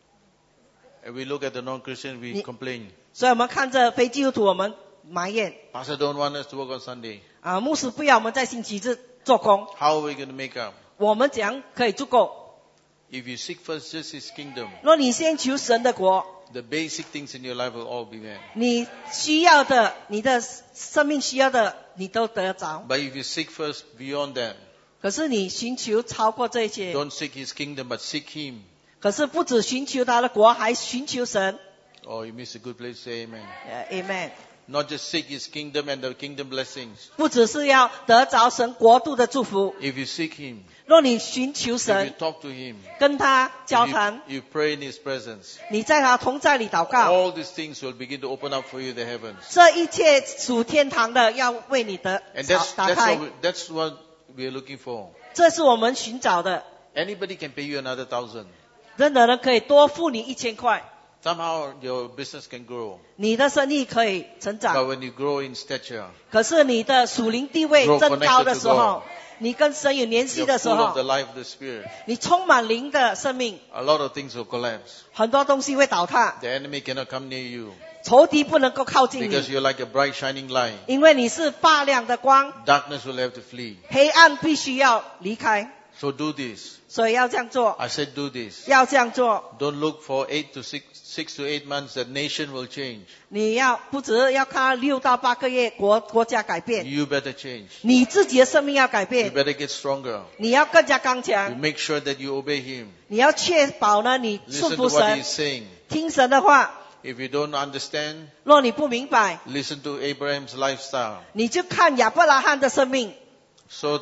And we look at the non-Christians, we complain. 所以我们看着非基督徒，我们埋怨 Pastor don't want us to work on Sunday. 啊，牧师不要我们在星期日做工， How are we going to make up? 我们怎样可以足够？ If you seek first just His kingdom, 若你先求神的国， the basic things in your life will all be met. 你需要的，你的生命需要的，你都得着。 But if you seek first beyond that, 可是你寻求超过这些， don't seek His kingdom, but seek Him. 可是不只寻求他的国，还寻求神。 Oh, you miss a good place, say amen. Amen。 Not just seek His kingdom and the kingdom blessings. 不只是要得着神国度的祝福， If you seek Him, 若你寻求 if you 神， talk to Him, 跟他交 if 谈， you pray in His presence, 你在他同在里祷告， all these things will begin to open up for you the heavens. 这一切属天堂的要为你的 And 打开， that's what we are looking for. 这是我们寻找的。 Anybody can pay you another 1,000. 任何人可以多付你1000块， Somehow your business can grow. 你的生意可以成 But 长。 when you grow in stature, 可是你的属灵地位 Grow 增高的 connected 时 to 候 God， 你跟神有联系 you're 的时 full of the 候， life of the Spirit. 你充满灵的生命， A lot of things will collapse. 很多东西会倒塌， The enemy cannot come near you 仇敌不能够靠近 because 你， you're like a bright shining light. 因为你是发亮的光， Darkness will have to flee. 黑暗必须要离开， So do this. 所以要这样做， I said do this. 要这样做。 Don't look for 6 to 8 months that nation will change. 你要不只要看6到8个月国家改变， You better change. 你自己的生命要改 You 变， better get stronger. 你要更加刚 You 强， make sure that you obey Him. 你要确保呢你 Listen 顺 to 服 what 神 He's，saying. 听神的话。 If you don't understand, 若你不明白， listen to Abraham's lifestyle. 你就看亚伯拉罕的生命。 So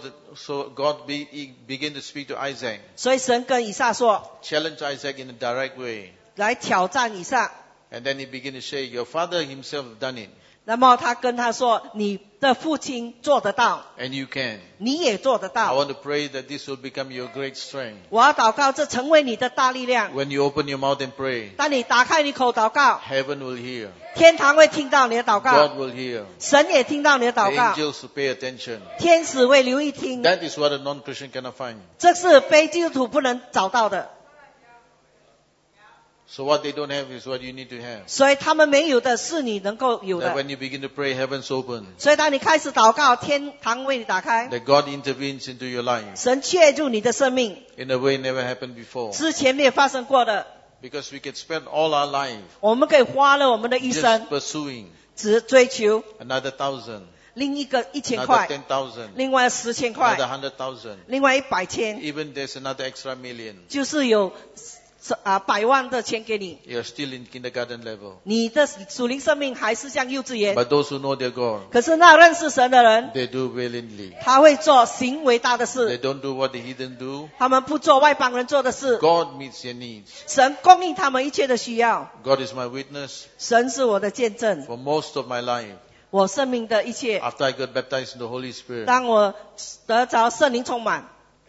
God began to speak to Isaac, 所以神跟以撒说， challenge Isaac in a direct way. 来挑战以撒。 And then he began to say, your father himself done it. 那么他跟他说，你的父亲做得到， And you can. 你也做得 I 到。 want to pray that this will become your great strength. 我要祷告，这成为你的大力量。 When you open your mouth and pray, 当你打开你口祷告， heaven will hear. 天堂会听到你的祷 God 告， will hear. 神也听到你的 The 祷告， angels will pay attention. 天使会留意听。 That is what a non-Christian cannot find. 这是非基督徒不能找到的， So what they don't have is what you need to have. 所以他们没有的是你能够有 That 的。 when you begin to pray, heaven's open. 所以当你开始祷告，天堂为你打开， That God intervenes into your life 神介入你的生命， in a way never happened before. 之前没有发生过的。 Because we can spend all our life 我们可以花了我们的一 just 生， pursuing 只追求 another 1,000, 另一个1000 another 块， 10,000, 另外10,000 another 块， 100,000. 另外100千， Even there's another extra million. 就是有100万的钱给你。 You're still in kindergarten level. 你的属灵生命还是像幼稚园， But those who know their God, 可是那认识神的人， they do willingly. 他会做行伟大的 They 事， don't do what the heathen do. 他们不做外邦人做的事。 God meets their needs. 神供应他们一切的需要， God is my witness 神是我的见证， for most of my life. 我生命的一切。 After I got baptized in the Holy Spirit, 当我得着圣灵充满，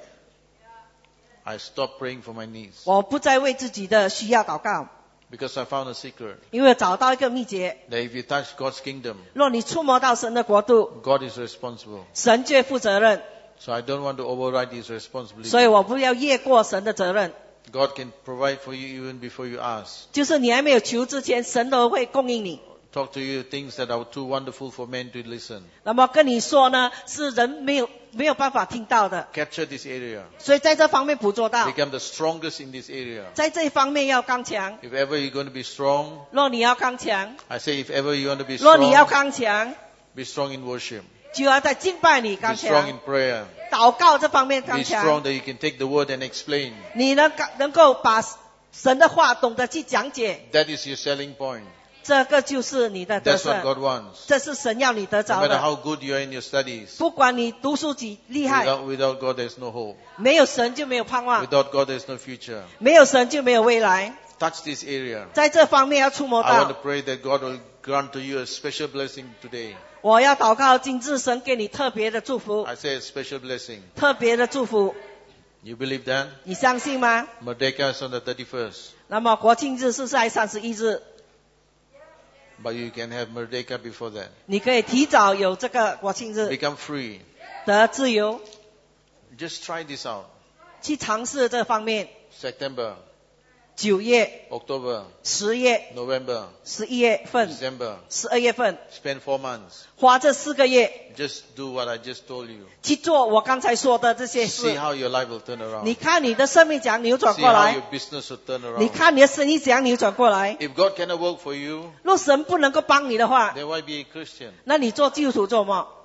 I stopped praying for my needs 我不再为自己的需要祷告， because I found a secret 因为找到一个秘诀： that if you touch God's kingdom, 若你触摸到神的国度， God is responsible. 神就会负责任。 So I don't want to override His responsibility. 所以我不要越过神的责任， God can provide for you even before you ask. 就是你还没有求之前，神都会供应你。 Talk to you things that are too wonderful for men to listen. 那么跟你说呢，是人没有办法听到的， Capture this area. 所以在这方面捕捉到， Become the strongest in this area. 在这一方面要刚强。 If ever you're going to be strong, 若你要刚强， I say if ever you want to be 若你要 strong, 刚强， be strong in worship. 就要在敬拜你 Be 刚 strong 强 in，prayer. 祷告这方面 Be 刚 strong 强， that you can take the word and explain. 你能够把神的话懂得去讲解， That is your selling point. 这个就是你的得 That's what 胜， God wants. 这是神要你得 No 着 matter 的。 how good you are in your studies, 不管你读书几厉害， without God there's no hope. 没有神就没有盼望， Without God there's no future. 没有神就没有未来。 Touch this area. 在这方面要触摸 I want to 到， pray that God will grant to you a special blessing today. 我要祷告，今日神给你特别的祝福， I say a special blessing. 特别的祝福， You believe that? 你相信吗？ Merdeka is on the 31st. 那么国庆日是在31日， But you can have Merdeka before that. 你可以提早有这个国庆日 Become free. 得自由， Just try this out. 去尝试这方面。 September, 9月、 October, 10月、 November, 11月份、 December. 12月份， Spend 4 months. 花这4个月 Just do what I just told you. 去做我刚才说的这些 See 事。 how your life will turn around. 你看你的生命怎样扭转 See 过 how 来 your，business will turn 你 around. 看你的生意怎样扭转过来。 If God cannot work for you, 若神不能够帮你的话， then why be a Christian? 那你做基督徒做什么？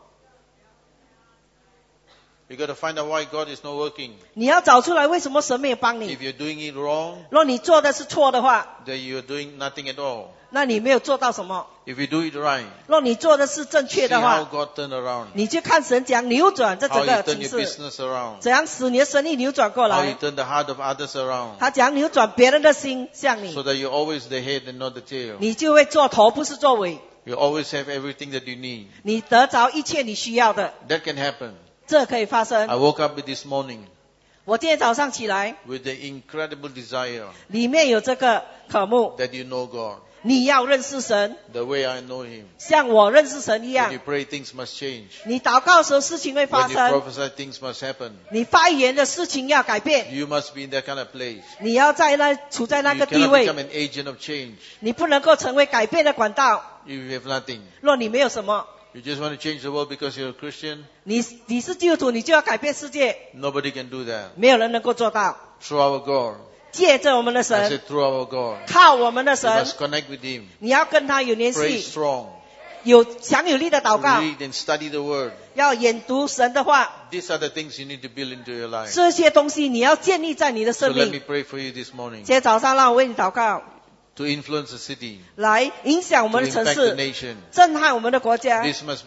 You got to find out why God is not working. 你要找出来为什么神没有帮 If 你。 you're doing it wrong, 若你做的是错的话， then you're doing nothing at all. 那你没有做到什么。 If you do it right, 若你做的是正 see 确的 how 话， God turn around. 你就看神怎样扭转这 How 整 you 个 turn 情 your 势， business around. 怎样使你的生意扭转过 How 来 you。turn the heart of others around. 他怎样扭转别人的心向你 So，that you're always the head and not the tail. 你就会做头不是做尾， You always have everything that you need. 你得着一切你需要的， That can happen. 这可以发 I 生。 woke up with this morning 我今天早上起来， with the incredible desire 里面有这个科目， that you know God. 你要认识神， The way I know Him. 像我认识神一 When 样 you。pray, things must change. 你祷告的时候，事情会发 When you 生； prophesy, things must happen. 你发言的事情要改变。 You must be in that kind of place. 你要在处在那 You 个地 cannot 位， become an agent of change 你不能够成为改变的管道。 if you have nothing. 若你没有什么， You just want to change the world because you're a Christian? 你是基督徒，你就要改变世界， Nobody can do that. 没有人能够做到。 Through our God. 借着我们的 I 神， said through our God. 靠我们的 You 神， must connect with Him. 你要跟他有联 Pray 系， strong. 有强有力的祷告， Read and study the Word. 要研读神的话。 These are the things you need to build into your life. 这些东西你要建立在你的 So 生 let me 命。 pray for you this morning. 今天早上让我为你祷告， To influence the city. 来影响我 To 们的城 impact the 市， nation. 震撼我们的国家。 This must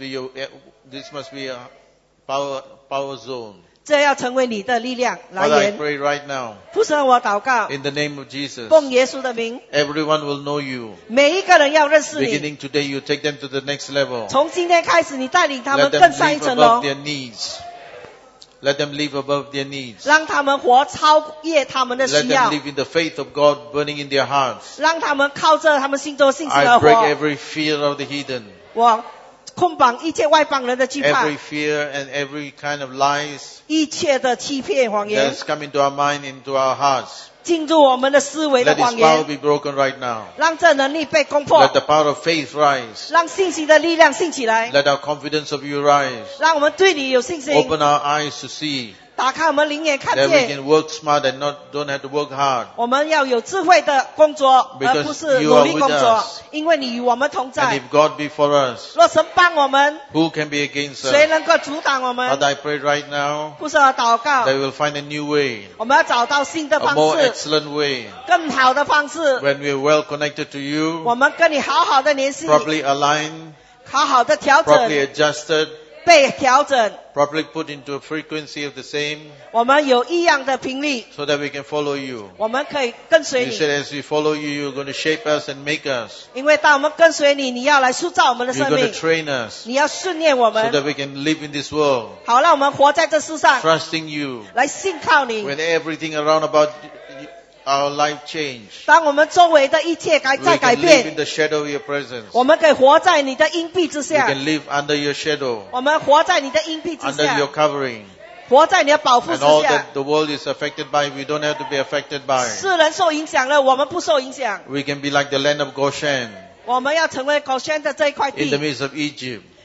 be a power zone. 这要成为你的力量来 Father, I 源。 pray right now. 父神，我祷告， In the name of Jesus. 奉耶稣的名， Everyone will know you. 每一个人要认识你。 Beginning today, you take them to the next level. 从今天开始，你带领他们 Let them 更上一 live 层 above 楼， their needs. Let them live above their needs. 让他们活超越他们的 Let 需 them 要， live in the faith of God burning in their hearts. 让他们靠着他们心中的信心 I 而 break 活。 every fear of the heathen. 我捆绑一切外邦人的惧怕 Every，fear and every kind of lies 一切的欺骗谎 that 言 has come into our mind, into our hearts. 进入我们的思维的 Let 谎 its power 言， be broken right now. 让这能力被攻 Let 破， the power of faith rise. 让信息的力量兴起来， Let our confidence of you rise. 让我们对你有信心， Open our eyes to see 打开我们灵眼看 that we 见。 can work smart and don't have to work hard. 我们要有智慧的工作， Because 而不是 you 努 are 力 with 工作 us.， 因为你与我们同 And 在 if。God be for us, 若神帮我们， who can be against 谁 us? 能够阻挡我们？ Father, I pray right now 不是要祷告 that，we will find a new way, 我们要找到新的 a 方 more 式， excellent way, 更好的方式。 when we are well connected to you, 我们跟你好好的联系， properly aligned, 好好的调 properly 整， adjusted, 被调整。 properly put into a frequency of the same, 我们有一样的频率， so that we can follow you. 我们可以跟随 You 你， said as we follow you, you're going to shape us and make us. 因为当我们跟随你，你要来塑造我们的 You're 生 going to 命， train us 你要训练我 so 们， that we can live in this world, 好让我们活在这世上， trusting you 来信靠你。 when everything around about our life change. 当我们周围的一切在 We 改 can live 变 in，the shadow of your presence. 我们可以活在你的荫蔽之 We 下， can live under your shadow, 我们活在你的荫蔽之 under 下 your，covering. 活在你的保护 And 之 all 下。 that the world is affected by, we don't have to be affected by. 世人受影响了，我们不受影响。 We can be like the land of Goshen 我们要成为狗轩的这一块 in the 地， midst of Egypt.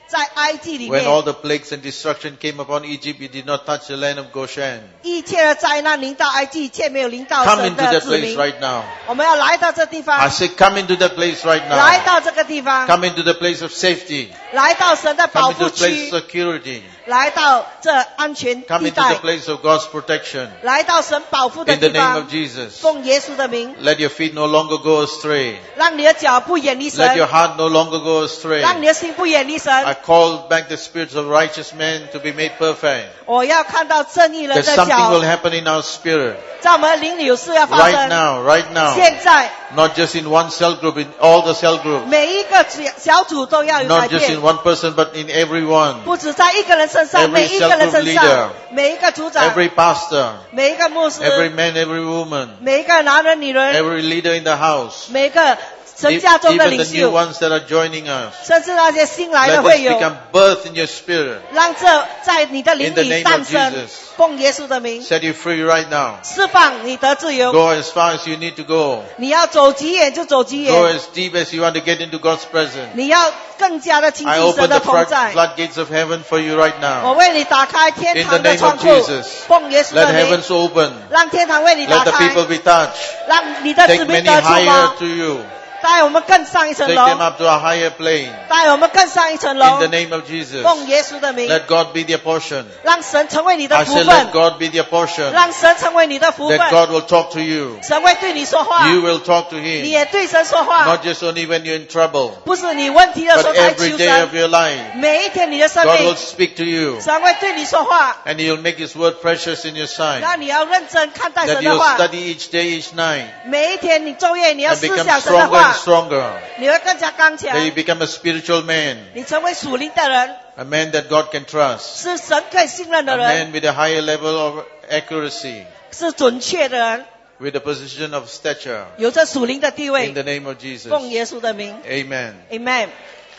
在埃及里 When 面 all the plagues and destruction came upon Egypt, you did not touch the land of Goshen. 一切的灾难临到埃及，却没有临到 Come 神 into 的 that 子 place 民。 right now. 我们要来到这地 I 方， say, come into that place right 来 now. 到这个地方， Come into the place of safety. 来到神的保 Come 护 into the place 区 of，security. 来到这安全 Come 地 into the 带， place of God's protection. 来到神保护的 In the 地 name 方 of，Jesus. 奉耶稣的名， Let your feet no longer go astray. 让你的脚不远离 Let your 神， heart no longer go astray. 让你的心不远离 I 神。 call back the spirits of righteous men to be made perfect. 我要看到正义人 That 的 something will 脚， happen in our spirit. 在我们灵里有事要发 Right 生。 now, right now. 现在 Not just in one cell group, in all the cell groups. 每一个小组都要有改 Not just 变 in，one person, but in everyone. 不止在一个人身上， Every 每一个人身 cell group 上 leader， 每一个组长， Every pastor, 每一个牧师， every man, every woman, 每一个男人、女人， every leader in the house. 每一个神家中的 Even 领 the new 袖， ones that are joining us. 甚至那些新来 Let 的 this 会友， become birth in your spirit. 让这在你的灵 In the 里 name 诞 of 生 Jesus， 奉耶稣的名， Set you free right now. 释放你得自由。 Go as far as you need to go. 你要走几远就走几 Go 远， as deep as you want to get into God's presence. 你要更加的亲 I 近 open 神 the 的同在。 floodgates of heaven for you right 我 now. 为你打开天 In 堂 the 的 name 窗 of 户 Jesus， 奉耶稣 Let 的名， heavens open. 让天堂为你打 Let the 开， people be touched. 让你的 Take 子民 many 得触 higher 摸， to you. 带我们更上一层 Take them 楼， up to a higher plane. 带我们更上一层 In 楼 the，name of Jesus. 奉耶稣的名， Let God be their portion. 让神成为你的 I 福 say 分 let，God be their portion. 让神成为你的福 That 分， God will talk to you. 神会对你说话， You will talk to 你 Him. 也对神说话， Not just only when you're in trouble, 不是你问题的时 but 候才 every 求 day of 神， your life. 每一天你的生 God 命 will，speak to you. 神会对你说话， And He'll make His word precious in your sight. 让你要认真看待 That 神的 you'll 话， study each day, each night. 每一天你昼夜你要 And 思 become 想神的 stronger and 话， stronger. 你会更加刚强 That，you become a spiritual man. 你成为属灵的人， A man that God can trust. 是神可以信任 A 的人， man with a higher level of accuracy. 是准确的人， With a position of stature. 有着属灵的地 In 位， the name of Jesus. 奉耶稣的名 Amen. ，Amen。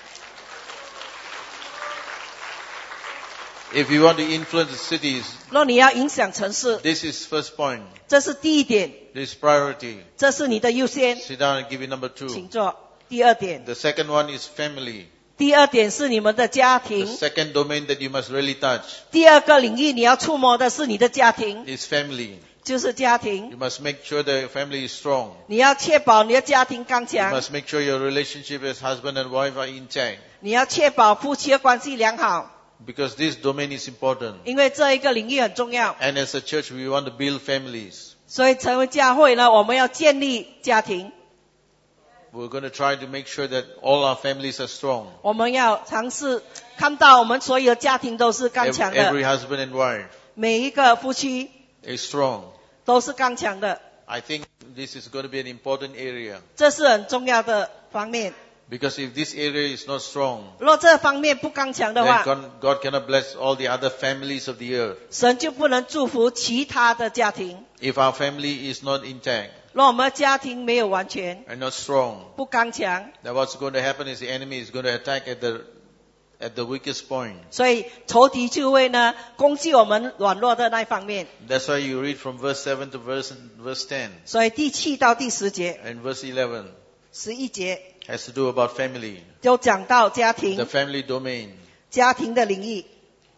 If you want to influence the cities, 若你要影响城市， this is first point. 这是第一点， This is priority. 这是你的优先， Sit down and give you number 2. 请坐。第二点， The second one is family. 第二点是你们的家 The 庭， second domain that you must really touch 第二个领域你要触摸的是你的家庭， is family. 就是家庭。 You must make sure the family is strong. 你要确保你的家庭刚 You 强， must make sure your relationship as husband and wife are intact. 你要确保夫妻的关系良好， Because this domain is important. 因为这一个领域很重要。 And as a church, we want to build families. 所以成为教会呢，我们要建立家庭， We're going to try to make sure that all our families are strong. 我们要尝试看到我们所有的家庭都是刚强 Every 的， husband and wife 每一个夫妻 is strong. 都是刚强的， I think this is going to be an important area. 这是很重要的方面。 Because if this area is not strong, 若这方面不刚强的 then 话， God cannot bless all the other families of the earth. 神就不能祝福其他的家庭。 If our family is not intact 若我们的家庭没有完全 and not strong, 不刚强， then what's going to happen is the enemy is going to attack at the weakest point. 所以仇敌就会呢攻击我们软弱的那一方面。 That's why you read from verse 7 to verse 10 所以第7到第10节、 and verse 11 11节 has to do about family, 就讲到家 the 庭、 family domain. 家庭的领域。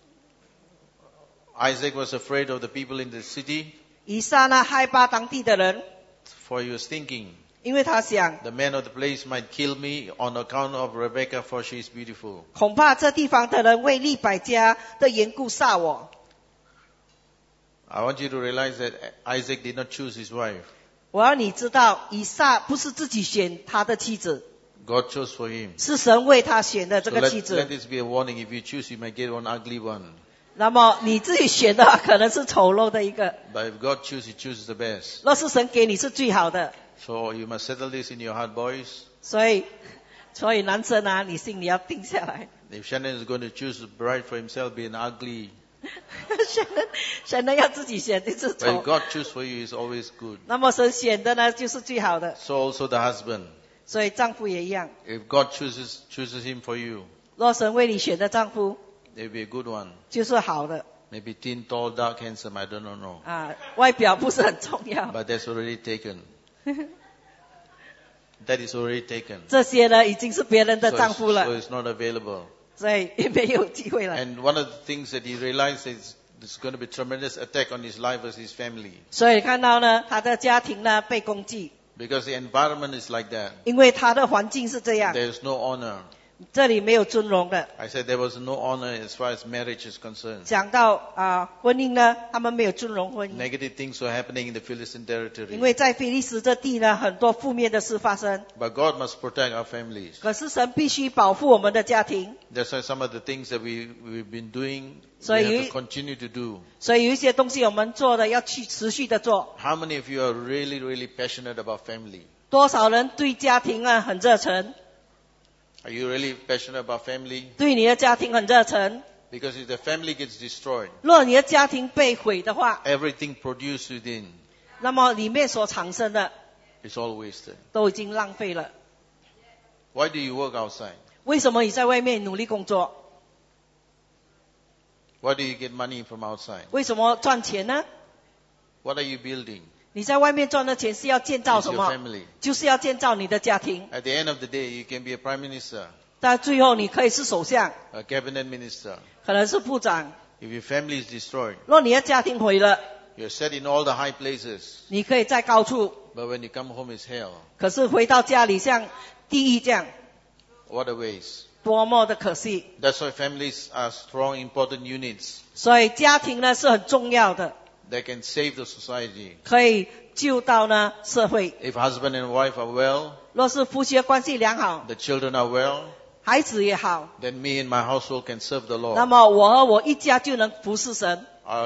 Isaac was afraid of the people in the city, 以撒呢害怕当地的人， for he was thinking, 因为他想 the men of the place might kill me on account of Rebekah, for she is beautiful. 恐怕这地方的人为利百加的缘故杀我。 I want you to realize that Isaac did not choose his wife. 我要你知道，以撒不是自己选他的妻子， God chose for him. 是神为他选的这 So 个 let 妻子。 this be a warning. If you choose, you might get one ugly one. 那么你自己选的话，可能是丑陋的一个； But if God chooses, he chooses the best. 若是神给你是最好的。 So you must settle this in your heart, boys. 所以男生啊，你心里要定下来。 If Shannon is going to choose a bride for himself, be an ugly. 神要自己选的是 But if 丑， God chooses for you, is always good. 那么神选的呢就是最好的。 So also the husband. 所以丈夫也一样， If God chooses him for you, 若神为你选的丈夫 it will be a good one. 就是好的 Maybe thin, tall, dark, handsome, I don't know. 啊，外表不是很重要， But that's already taken. That is already taken. 这些呢已经是别人的 So 丈夫 it's, 了， so it's not available. 所以也没有机会了。 And one of the things that he realized is there's going to be tremendous attack on his life as his family. 所以看到呢，他的家庭呢被攻击， Because the environment is like that. 因为他的环境是这样， There's no honor. 这里没有尊荣的。 I said there was no honor as far as marriage is concerned. 讲到婚姻呢，他们没有尊荣婚姻， Negative things were happening in the Philistine 因 territory. 为在非利士这地呢，很多负面的事发生。 But God must protect our families. 可是神必须保护我们的家庭， That's why some of the things that we've been doing, we 所以 have to continue to do. 所以有一些东西我们做的要去持续的做。 How many of you are really, really passionate about family? 多少人对家庭啊很热忱， Are you really passionate about family? 对你的家庭很热忱。 Because if the family gets destroyed, 若你的家庭被毁的话， everything produced within 那么里面所产生的 is all wasted. 都已经浪费了。 Why do you work outside? 为什么你在外面努力工作？ Why do you get money from outside? 为什么赚钱呢？ What are you building? 你在外面赚的钱是要建造 It's 什 your 么？ family. 就是要建造你的家庭。 At the end of the day, you can be a prime minister, 到最后，你可以是首相， a cabinet minister. 可能是部长。 If your family is destroyed, 若你的家庭毁了， you're set in all the high places, 你可以在高处， but when you come home, it's hell. 可是回到家里像地狱这样， What a waste. 多么的可惜。 That's why families are strong, important units. 所以家庭呢是很重要的， They can save the society. 可以救到呢社会。 If husband and wife are well, 若是夫妻的关系良好， the children are well, 孩子也好， then me and my household can serve the 那 Lord. 么我和我一家就能服侍神。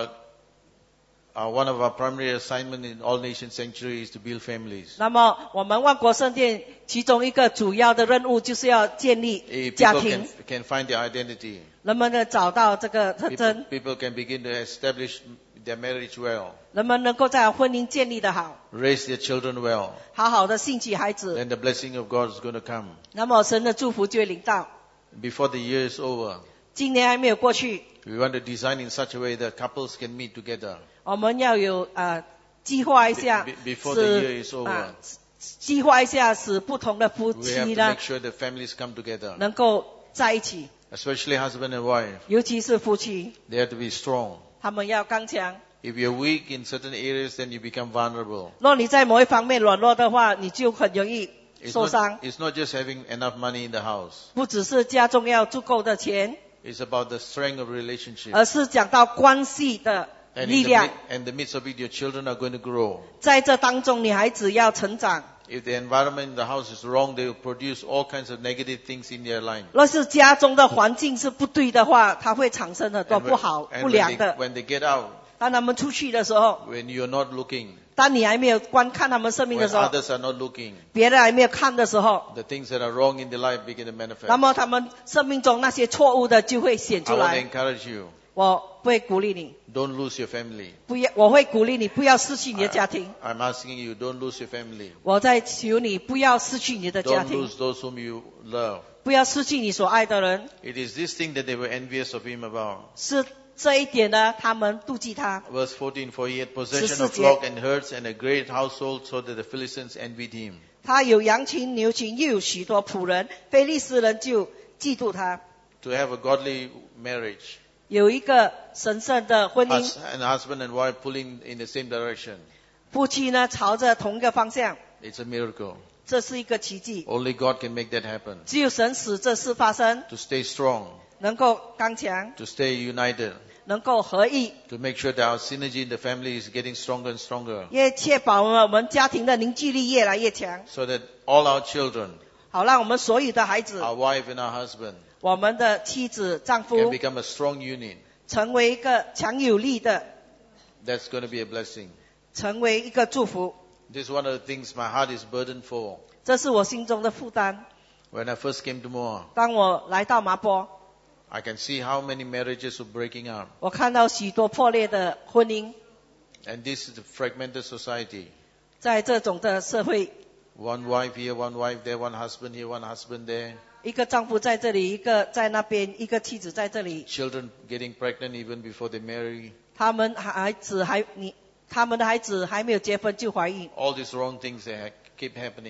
One of our primary assignment in All Nation Sanctuary is to build families. 那么我们万国圣殿其中一个主要的任务就是要建立 If 家 people 庭， can find their identity, 人们呢找到这个特 people, 征， people can begin to establish their marriage well, 人们能够在婚姻建立的好， raise their children well, 好好的兴起孩子， then the blessing of God is going to come. 那么神的祝福就会临到。 Before the year is over, 今年还没有过去， we want to design in such a way that couples can meet together. 我们要有计划一下， Before the year is over, 计划一下使不同的夫 we have 妻 to 呢 make sure that families come together, 能够在一起， especially husband and wife. 尤其是夫妻， They have to be strong. 他们要刚强。 If you're weak in certain areas, then you become vulnerable. 若你在某一方面软弱的话，你就很容易 It's 受伤。 it's not just having enough money in the house. 不只是家中要足够的钱， It's about the strength of relationship. 而是讲到关系的 And 力 in 量。 the midst of it, your children are going to grow. 在这当中，你孩子要成长。 If the environment in the house is wrong, they will produce all kinds of negative things in their life. 若是家中的环境是不对的话，它会产生很多 And 不好、 and 不良的。 when they get out, 当他们出去的时候， when you're not looking, 当你还没有观看他们生命 when 的时候， others are not looking, 别人还没有看的时候， the things that are wrong in their life begin to 那 manifest. 么他们生命中那些错误的就会显 I 出 want to 来。 encourage you, 我会鼓励你， don't lose your family. 我会鼓励你不要失去你的家庭。 I'm asking you, don't lose your family. 我在求你不要失去你的家 Don't 庭， lose those whom you love. 不要失去你所爱的人。 It is this thing that they were envious of him about. 是这一点呢，他们妒忌他。 Verse 14, for he had possession 14 of flock and herds and a great household, so that the Philistines envied him. 他有羊群、牛群，又有许多仆人，非利士人就嫉妒他。 To have a godly marriage, 有一个神圣的婚姻， and husband and wife pulling in the same direction. 夫妻呢朝着同一个方向， It's a miracle. 这是一个奇迹。 Only God can make that happen. 只有神使这事发生， To stay strong, 能够刚强， to stay united, 能够合一， to make sure that our synergy in the family is getting stronger and stronger, 也确保我们家庭的凝聚力越来越强， so that all our children, 好让我们所有的孩子， our wife and our husband, 我们的妻子、丈 can 夫， become a strong unit. 成为一个强有力的， That's going to be a blessing. 成为一个祝福。 This is one of the things my heart is burdened for. 这是我心中的负担。 When I first came to Moa, 当我来到麻波， I can see how many marriages were breaking up. 我看到许多破裂的婚姻， And this is a fragmented society. 在这种的社会， One wife here, one wife there, one husband here, one husband there. 一个丈夫在这里，一个在那边，一个妻子在这里， Children getting pregnant even before they marry. 他们的孩子还没有结婚就怀孕， All these wrong things that keep happening.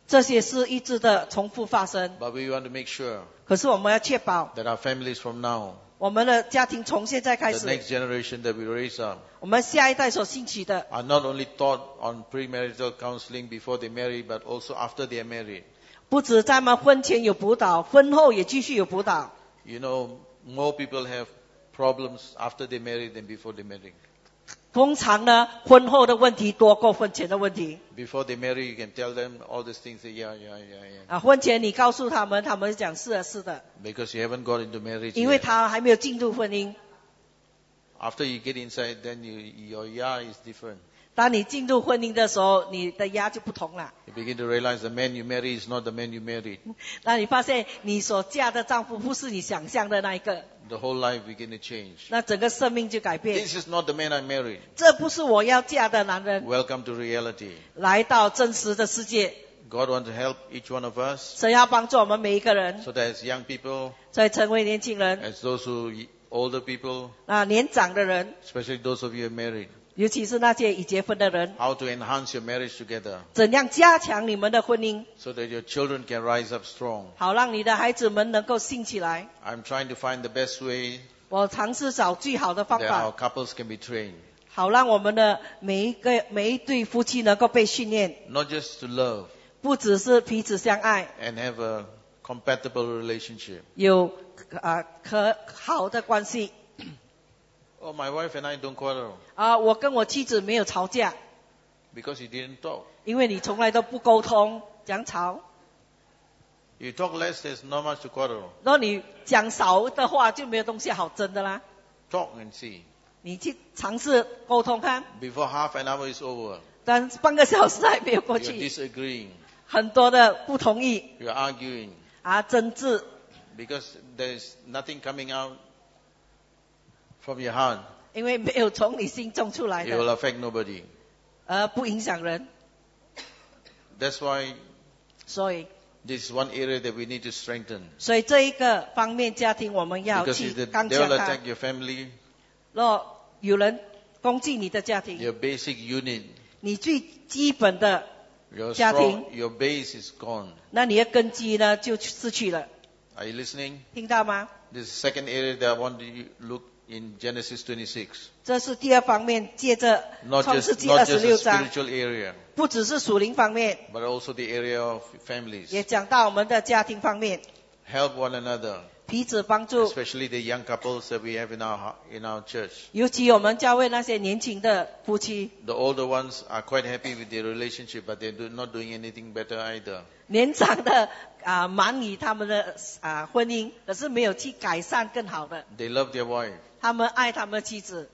这些是一直的重复发生。 But we want to make sure 可是我们要确保 that our families from now, 我们的家庭从现在开 the 始， next generation that we raise up, 我们下一代所兴起的， are not only taught on premarital counseling before they marry, but also after they are married. 不止在他们婚前有辅导，婚后也继续有辅导。 You know, more people have problems after they marry than before they marry. 通常呢，婚后的问题多过婚前的问题。 Before they marry, you can tell them all these things. Say, yeah. 婚前你告诉他们，他们讲是的，是的， Because you haven't got into marriage 因为 yet. 他还没有进入婚姻。 After you get inside, then your yeah is different. 当你进入婚姻的时候，你的压就不同了。 You begin to realize the man you marry is not the man you married. 那你发现你所嫁的丈夫不是你想象的那一个， The whole life begin to change. 那整个生命就改变。 This is not the man I married. 这不是我要嫁的男人。 Welcome to reality. 来到真实的世界， God wants to help each one of us 神要帮助我们每一个人， so that as young people, 所以成为年轻人， as those who older people, 年长的人， especially those of you who are married, 尤其是那些已结婚的人， how to enhance your marriage together 怎样加强你们的婚姻， so that your children can rise up strong. 好让你的孩子们能够兴起来。 I'm trying to find the best way 我尝试找最好的方 that 法 our，couples can be trained. 好让我们的每一对夫妻能够被训练， Not just to love 不只是彼此相爱， and have a compatible relationship. 有可好的关系。 Oh, my wife and I don't quarrel 我跟我妻子没有吵架， because you didn't talk. 因为你从来都不沟通，讲吵。 You talk less, there's not much to quarrel. 如果你讲少的话，就没有东西好争的啦。 Talk and see. 你去尝试沟通看， Before half an hour is over, 但半个小时还没有过 you're 去， disagreeing, 很多的不同意 you're arguing, 争执， because there's nothing coming out from your heart. 因为没有从你心中出来 It 的， will affect nobody. 不影响人， That's why 所以 this is one area that we need to strengthen. 这一个方面，家庭我们要 Because 去 if they 刚 will 强它。 attack your family, 若有人攻击你的家庭， your basic unit, 你最基本的， your 家庭。 your base is gone. 那你的根基呢就失去了， Are you listening? 听到吗？ This is the second area that I want to look in Genesis 26. 这是第二方面，借着 Not 创世 just, 纪 not just the 26章， spiritual area, 不只是属灵方面， but also the area of families. 也讲到我们的家庭方面， Help one another, 彼此帮助。 especially the young couples that we have in our church. 尤其我们教会那些年轻的夫妻， The older ones are quite happy with their relationship, but they're not doing anything better either. 年长的满意他们的婚姻，可是没有去改善更好的。 They love their wife. 他们爱他们的妻子，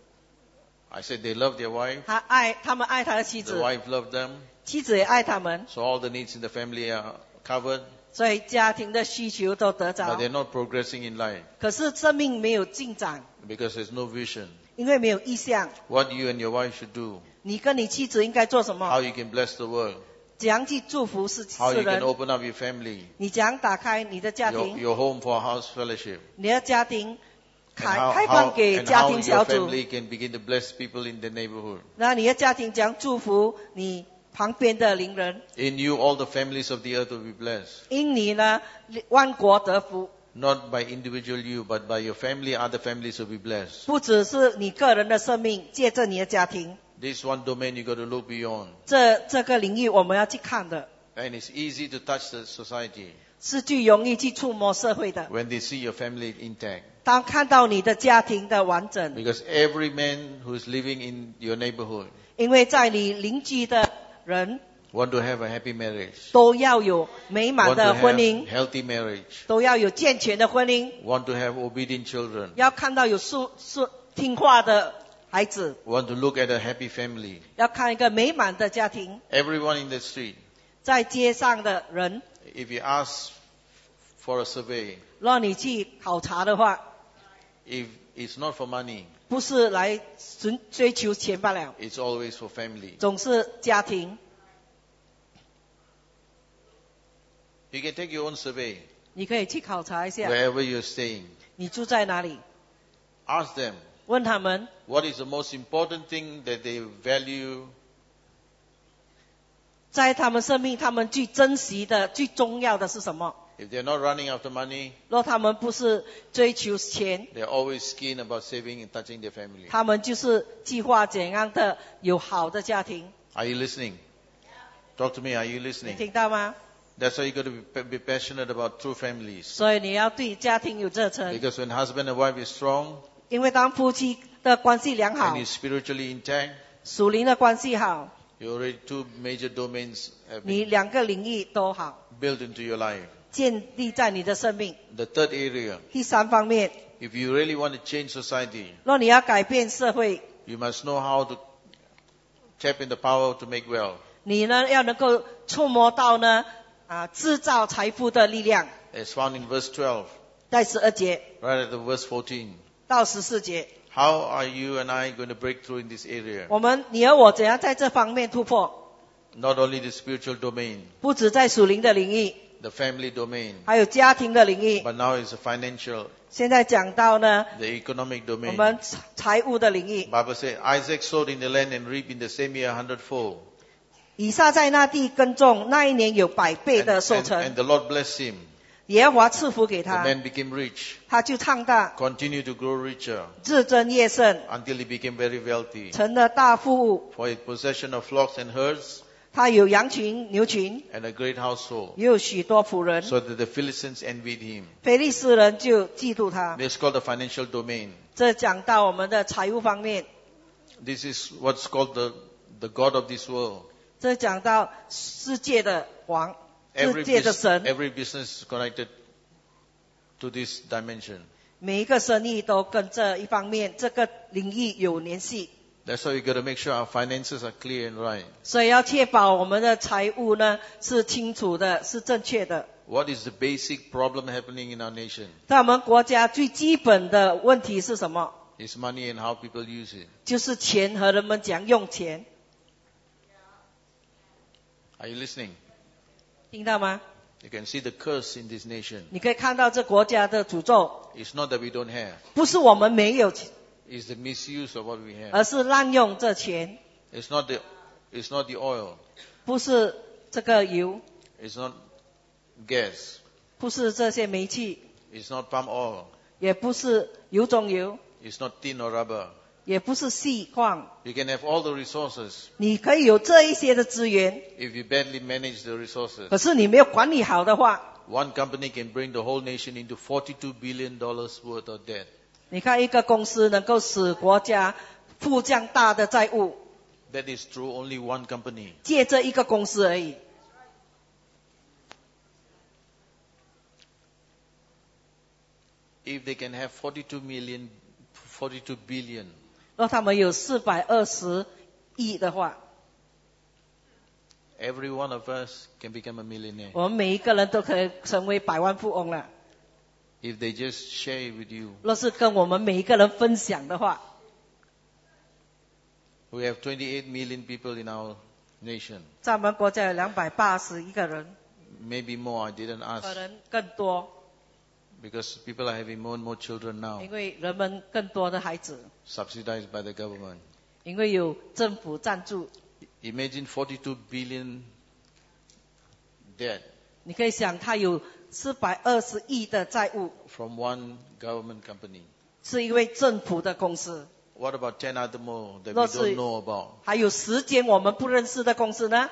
I said they love their wife. 他们爱他的妻 The 子， wife loved them. 妻子也爱他们， So all the needs in the family are covered, 所以家庭的需求都得 but 着。 they're not progressing in life 可是生命没有进展， because there's no vision. 因为没有意向。 What you and your wife should do, 你跟你妻子应该做什 how 么？ you can bless the world, 怎样去祝福世 how you can 人？ open up your family, 你怎样打开你的家 your, 庭？ your home for house fellowship, 你的家庭 and 开放给 and 家 how 庭 your 小组。 family can begin to bless people in the neighborhood. 那你的家庭怎样祝福你旁边的邻人？ In you, all the families of the earth will be blessed. 因你呢，万国得福。 Not by individual you, but by your family, other families will be blessed. 不只是你个人的生命，借着你的家庭， This one domain you got to look beyond. 这个领域我们要去看的， And it's easy to touch the society 是最容易去触摸社会的。 when they see your family intact. 当看到你的家庭的完整， Because every man who is living in your neighborhood 因为在你邻居的人 want to have a happy marriage, 都要有美满 want to 的婚 have 姻， healthy marriage, 都要有健全的婚姻， want to have obedient children, 要看到有听话的孩子， want to look at a happy family. 要看一个美满的家庭。 Everyone in the street, 在街上的人， if you ask for a survey, 让你去考察的话， if it's not for money, 不是来追求钱罢了， it's always for family. 总是家庭。 You can take your own survey 你可以去考察一下， wherever you're staying. 你住在哪里？ Ask them, 问他们 what is the most important thing that they value 在他们生命，他们最珍惜的、最重要的是什么？ If they're not running after money, 若他们不是追求钱， they're always keen about saving and touching their family. 他们就是计划怎样的有好的家庭。 Are you listening? Talk to me. Are you 你 listening? 听到吗？ That's why you got to be passionate about true families. 所以你要对家庭有热忱， Because when husband and wife is strong 因为当夫妻的关系良好 and，is spiritually intact, 属灵的关系好， you already two major domains have 你 been 两个领域都好， built into your life. 建立在你的生命。 The third area, 第三方面， if you really want to change society, 若你要改变社会， you must know how to tap in the power to make wealth. 你呢要能够触摸到呢制造财富的力量。 As found in verse 12, 在12节 right at the verse 14. 到14节， How are you and I going to break through in this area? 你和我怎样在这方面突破？ Not only the spiritual domain, 不止在属灵的领域， the family domain, 还有家庭的领域。 but now it's the financial, 现在讲到呢， the economic 我 domain. 们财务的领域。 Bible says Isaac sowed in the land and reaped in the same year 100-fold. 以撒在那地耕种，那一年有100倍的收 And 成。 the Lord blessed him. 耶和华赐福给 The 他， man became rich, 他就唱大， continued to grow richer 日增夜盛， until he became very wealthy. 成了大富户。 For his possession of flocks and herds 他有羊群、牛群， and a great household, 也有许多仆人。 so that the Philistines envied him. 非利士人就嫉妒他。 This is called the financial domain. 这讲到我们的财务方面， This is what's called the God of this world. 这讲到世界的王，世界的神。 Every business is connected to this dimension. 每一个生意都跟这一方面、这个领域有联系， That's why we got to make sure our finances are clear and right. 所以要确保我们的财务呢是清楚的、是正确的。 What is the basic problem happening in our nation? 在我们国家最基本的问题是什么？ It's money and how people use it. 就是钱和人们怎样用钱， Are you listening? 听到吗？ You can see the curse in this nation. 你可以看到这国家的诅咒， It's not that we don't have. 不是我们没有钱， It's the misuse of what we have. 而是滥用这钱， It's not the oil. 不是这个油， It's not gas. 不是这些煤气， It's not palm oil. 也不是油中油， It's not tin or rubber. 也不是细矿。 You can have all the resources 你可以有这一些的资源， if you badly manage the resources. 可是你没有管理好的话， One company can bring the whole nation into $42 billion worth of debt. 你看一个公司能够使国家负这样大的债务， That is through only one company. 借这一个公司而已。 If they can have 42 billion, 若他们有420亿的话， every one of us can become a millionaire. 我们每一个人都可以成为百万富翁了。 If they just share it with you. 若是跟我们每一个人分享的话， We have 28 million people in our nation. 在我们国家有281个人， Maybe more, I didn't 可 ask. 能更多， Because people are having more and more children now, 因为人们更多的孩子， subsidized by the government. 因为有政府赞助。 Imagine 42 billion debt 你可以想，他有420亿的债务， from one government company. 是因为政府的公司。 What about 10 other more that we 若是 don't know about? 还有10间我们不认识的公司呢？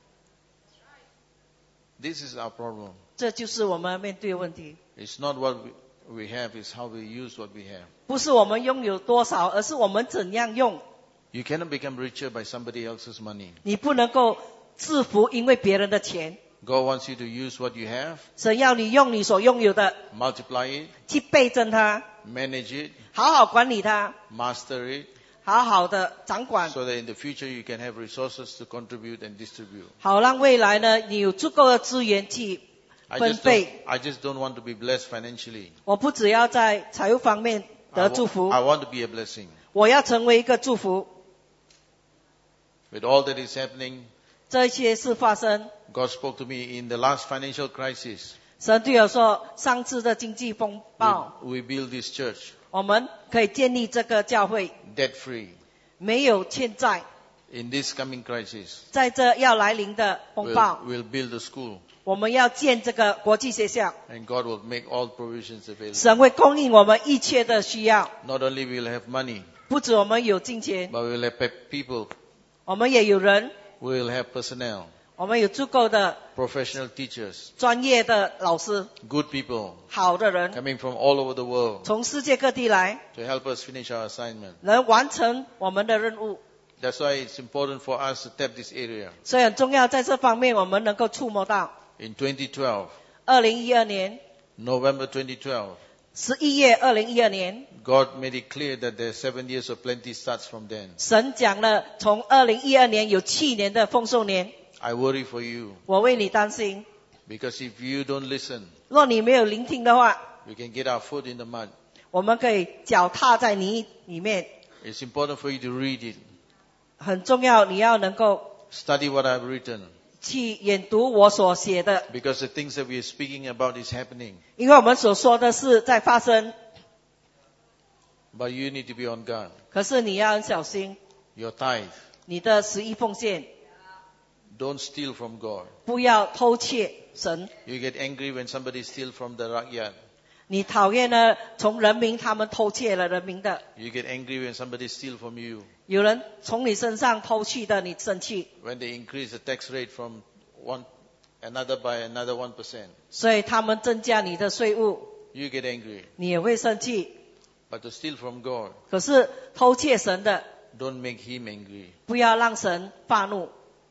This is our problem. 这就是我们面对的问题， It's not what we have, it's how we use what we have. 不是我们拥有多少，而是我们怎样用。 You cannot become richer by somebody else's money. 你不能够致富，因为别人的钱。 God wants you to use what you have, 神要你用你所拥有的 multiply it, 去倍增它， manage it, 好好管理它， master it, 好好的掌管， so that in the future you can have resources to contribute and distribute. 好让未来呢你有足够的资源去 I 分 just 配。 don't want to be blessed financially. 我不只要在财务方面 I 得祝福， want to be a blessing. 我要成为一个祝福。 With all that is happening, 这些事发生， God spoke to me in the last financial crisis. 神对我说，上次的经济风暴， We build this church 我们可以建立这个教会， debt free. 没有欠债， In this coming crisis, 在这要来临的风暴， we'll build a school, 我们要建这个国际学校， and God will make all provisions available. 神会供应我们一切的需要。 Not only we'll have money, 不止我们有金钱， but we'll have people, 我们也有人， we'll have personnel, 我们有足够的 professional teachers, 专业的老师， good people 好的人， coming from all over the world 从世界各地来， to help us finish our assignment. 能完成我们的任务。 That's why it's important for us to tap this area. 所以很重要，在这方面我们能够触摸到。 In 2012, 2012年 November 2012, 11月，2012年， God made it clear that the 7 years of plenty starts from then. 神讲了，从2012年有7年的丰收年。 I worry for you 我为你担心， because if you don't listen, 若你没有聆听的话， we can get our foot in the mud. 我们可以脚踏在泥里面。 It's important for you to read it, 很重要，你要能够 study what I've written, 去研读我所写的， because the things that we are speaking about is happening. 因为我们所说的是在发生， But you need to be on guard. 可是你要很小心， Your tithe, 你的11奉献 don't steal from God. 不要偷窃神。 You get angry when somebody steals from the rakyat. 你讨厌呢，从人民他们偷窃了人民的， You get angry when somebody steals from you. 有人从你身上偷去的，你生气， When they increase the tax rate from another by another 1%, 所以他们增加你的税务， you get angry. 你也会生气。 But to steal from God, 可是偷窃神的， don't make him angry. 不要让神发怒。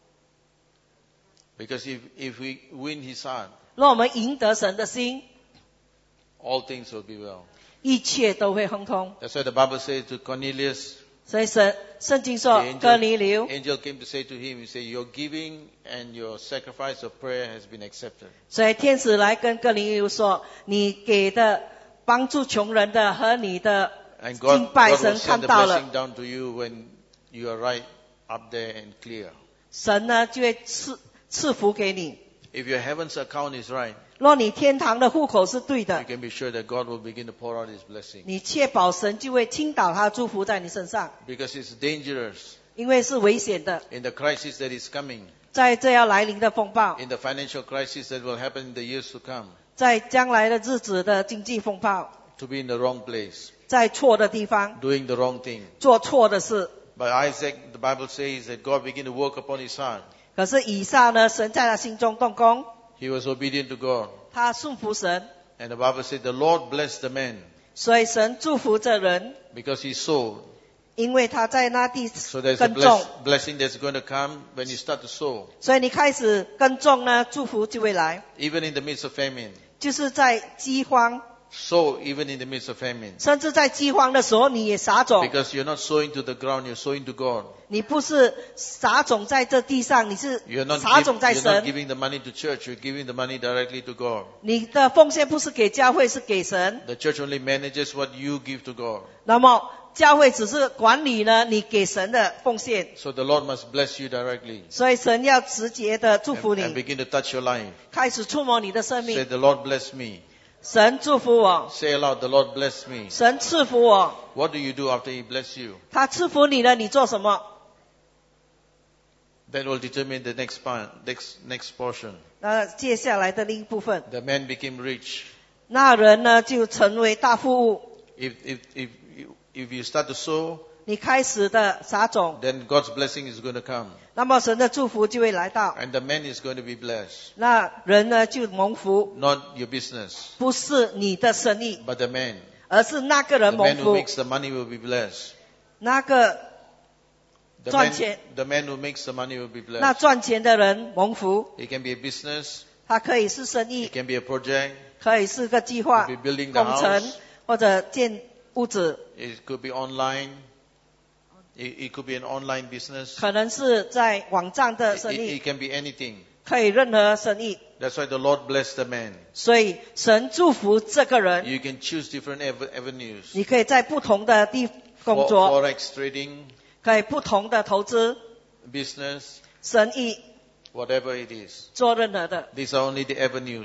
Because if we win his heart, 若我们赢得神的心， all things will be well. 一切都会亨通。 That's why the Bible says to Cornelius, 所以圣经 the 说，哥尼流， angel came to say to him, he said, your giving and your sacrifice of prayer has been accepted. 所以天使来跟哥尼流说，你给的帮助穷人的和你的 And 敬 God 拜 will 神 send 看 the 到了， blessing down to you when you are right up there and clear. 神呢就会赐福给你。 If your heaven's account is right, 若你天堂的户口是对 you 的， can be sure that God will begin to pour out his blessing. 你确保神就会倾倒他祝福在你身上， Because it's dangerous 因为是危险的。 in the crisis that is coming, 在这要来临的风暴， in the financial crisis that will happen in the years to come, 在将来的日子的经济风暴， to be in the wrong place, 在错的地方 doing the wrong thing. 做错的事。 But Isaac, the Bible says that God began to work upon his heart. 可是以撒呢，神在他心中动工， He was obedient to God. 他顺服神， And the Bible said the Lord blessed the man 所以神祝福这人， because he sowed. 因为他在那地 So there's a 耕种， blessing that's going to come when you start to sow. 所以你开始耕种呢，祝福就会来。 Even in the midst of famine. 就是在饥荒， Sow even in the midst of famine. 甚至在饥荒的时候，你也撒种。 Because you're not sowing to the ground, you're sowing to God. 你不是撒种在这地上，你是 You're not, 撒种在 you're not 神。 giving the money to church, you're giving the money directly to God. 你的奉献不是给教会，是给神。 The church only manages what you give to God. 那么教会只是管理呢你给神的奉献， So the Lord must bless you directly 所以神要直接的祝福 and 你， begin to touch your life. 开始触摸你的生 Say, 命。 the Lord bless me. 神祝福我， Say aloud, the Lord bless me. 神赐福我。 What do you do after He bless you? 他赐福你了，你做什么？ That will determine the next part, next portion. 那接下来的另一部分， The man became rich. 那人呢就成为大富翁。 If you start to sow, 你开始的撒种， then God's blessing is going to come. 那么神的祝福就会来到， And the man is going to be blessed. 那人呢就蒙福， Not your business, 不是你的生意， but the man. 而是那个 The 人蒙 man who 福， makes the money will be blessed. 那个 The 赚 man, 钱， the man who makes the money will be 那 blessed. 赚钱的人蒙福。 It can be a business, 它可以是生 it 意， can be a project, 可以是个计划 it could be building the 工程 house, 或者建屋子， it could be online, it could be an online business. 可能是在网站的生 It 意， can be anything. 可以任何生意。 That's why the Lord blessed the man. 所以神祝福这个人， You can choose different avenues. 你可以在不同的地工作， Forex trading, 可以不同的投资、 business, 生意， whatever it is. 做任何的。 These are only the avenues.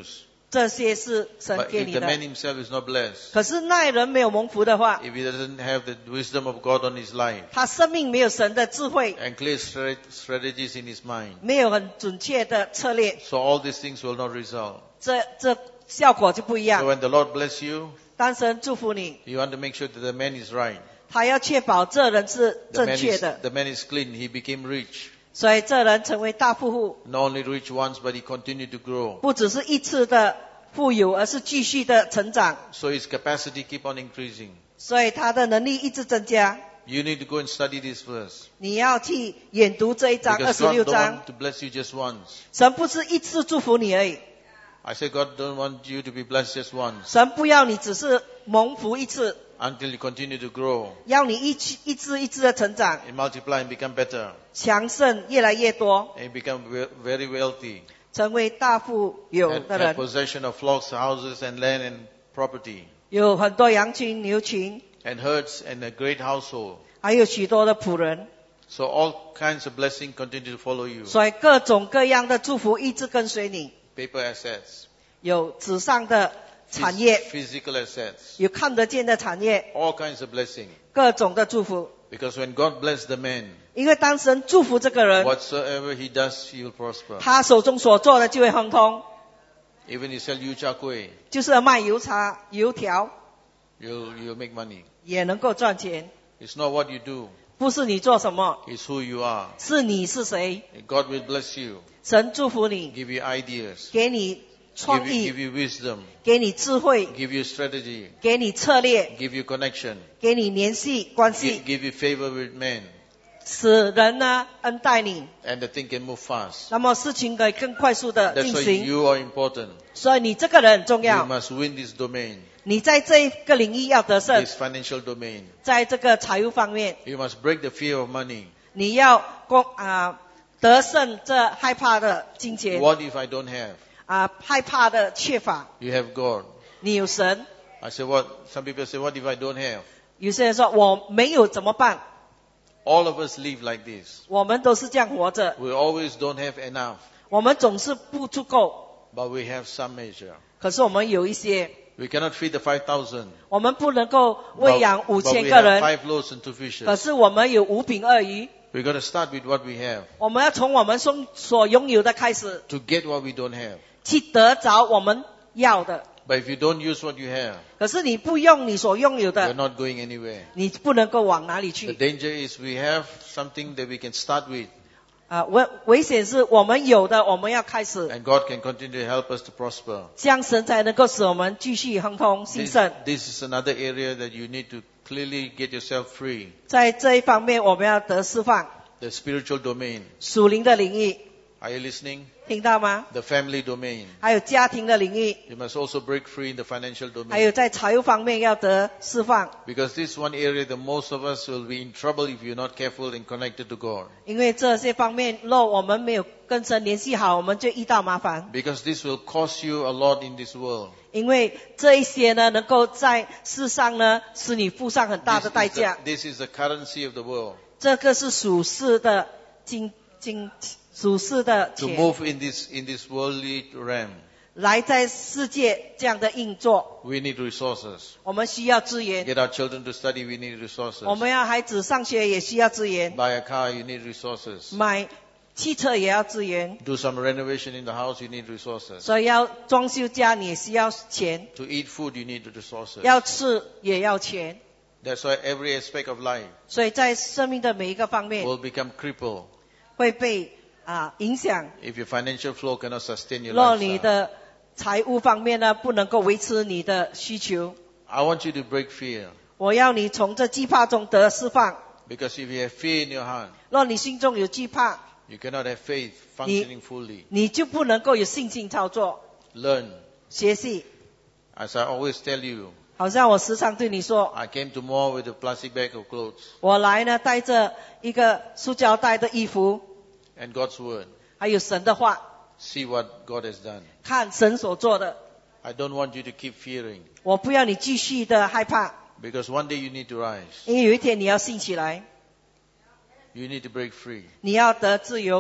这些是神 But 给 if 你 the 的。 man himself is not blessed, 可是那人没有蒙福的话， if he doesn't have the wisdom of God on his life 他生命没有神的智慧， and clear strategies in his mind, 没有很准确的策略， so all these things will not result. 这效果就不一 So 样。 when the Lord bless you, 当神祝福你， you want to make sure that the man is right. 他要确保这人是 The 正 man 确 is, 的， the man is clean. He became rich. 所以这人成为大富户， Not only rich once, but he continued to grow. 不只是一次的富有，而是继续的成长， So his capacity keep on increasing. 所以他的能力一直增加。 You need to go and study this verse. 你要去研读这一章 Because God 26 don't 章， want to bless you just once. 神不是一次祝福你而已， I say God don't want you to be blessed just once 神不要你只是蒙福一次， until you continue to grow 要你一次一次的成长， and multiply and become better 强盛越来越多， and become very wealthy 成为大富有 and 的 have 人， possession of flocks, houses and land and property 有很多羊群、牛群， and herds and a great household. 还有许多的仆人， So all kinds of blessing continue to follow you. 所以各种各样的祝福一直跟随你。 Paper assets, 有纸上的产业， physical assets, 有看得见的产业， all kinds of blessing. 各种的祝福。 Because when God bless the man, 因为当神祝福这个人， whatsoever he does, he will prosper. 他手中所做的就会亨通， Even you sell yu cha kueh, 就是卖油茶、油条 you'll make money. 也能够赚钱。 It's not what you do, 不是你做什么， it's who you are. 是你是谁。 And God will bless you, 神祝福你， give you ideas, 给你创 give 意， you wisdom, 给你智慧， give you strategy, 给你策略， give you connection, 给你联系关系， give you favor with men, 使人呢恩待你， and the thing can move fast. 那么事情可以更快速的 That's 进 why 行。 you are important. 所以你这个人很重 You 要， must win this domain, 你在这一个领域要得胜， this financial domain. 在这个财务方面， You must break the fear of money. 你要得胜这害怕的金钱 What if I don't have? 害怕的缺乏。 You have God. 你有神， I say what? Some people say, what if I don't have? 有些人说我没有怎么办？ All of us live like this. 我们都是这样活着， We always don't have enough, 我们总是不足够， but we have some measure. 可是我们有一些， We cannot feed the 5,000. 我们不能够喂养 but 5000 we 个 have 人， 5 loaves and 2 可 fishes. 是我们有5饼2鱼， We've got to start with what we have 我们要从我们所拥有的开始， to get what we don't have. 去得着我们要的。 But if you don't use what you have, 可是你不用你所拥有 you're 的， not going anywhere. 你不能够往哪里 The 去？ danger is we have something that we can start with, 危险是我们有的，我们要开始， and God can continue to help us to prosper. 这样神才能够使我们继续亨通兴 This, 盛。 this is another area that you need to clearly get yourself free. 在这一方面，我们要得释放， The spiritual domain. 属灵的领域， Are you listening? 听到吗？ The family domain. 还有家庭的领域， You must also break free in the financial 还有 domain. 在财务方面要得释放， Because this one area that most of us will be in trouble if you're not careful and connected to God. 因为这些方面若我们没有跟神联系好，我们就遇到麻烦。 Because this will cost you a lot in this world. 因为这一些呢，能够在世上呢，使你付上很大的代价。 This is the currency of the world. 这个是属世的属世的 To 钱， move in this worldly realm, 来在世界这样的运作， we need resources. 我们需要资源。 Get our children to study, we need resources. 我们要孩子上学也需要资源， Buy a car, you need resources. 买汽车也要资源， Do some renovation in the house, you need resources. 所以要装修家你也需要钱， To eat food, you need resources. 要吃也要钱。 That's why every aspect of life 所以在生命的每一个方面 will become crippled 会被影响。 if your financial flow cannot sustain your 若你 lifestyle. 的财务方面呢不能够维持你的需求， I want you to break fear. 我要你从这惧怕中得释放。 Because if you have fear in your heart, 若你心中有惧怕， you cannot have faith functioning fully. 你就不能够有信心操作、 Learn. 学习。 As I always tell you, 好像我时常对你说， I came to mall with a plastic bag of clothes 我来呢带着一个塑胶袋的衣服， and God's word. 还有神的话， See what God has done. 看神所做的。 I don't want you to keep fearing. 我不要你继续的害怕， Because one day you need to rise. 因为有一天你要兴起来， You need to break free. 你要得自由。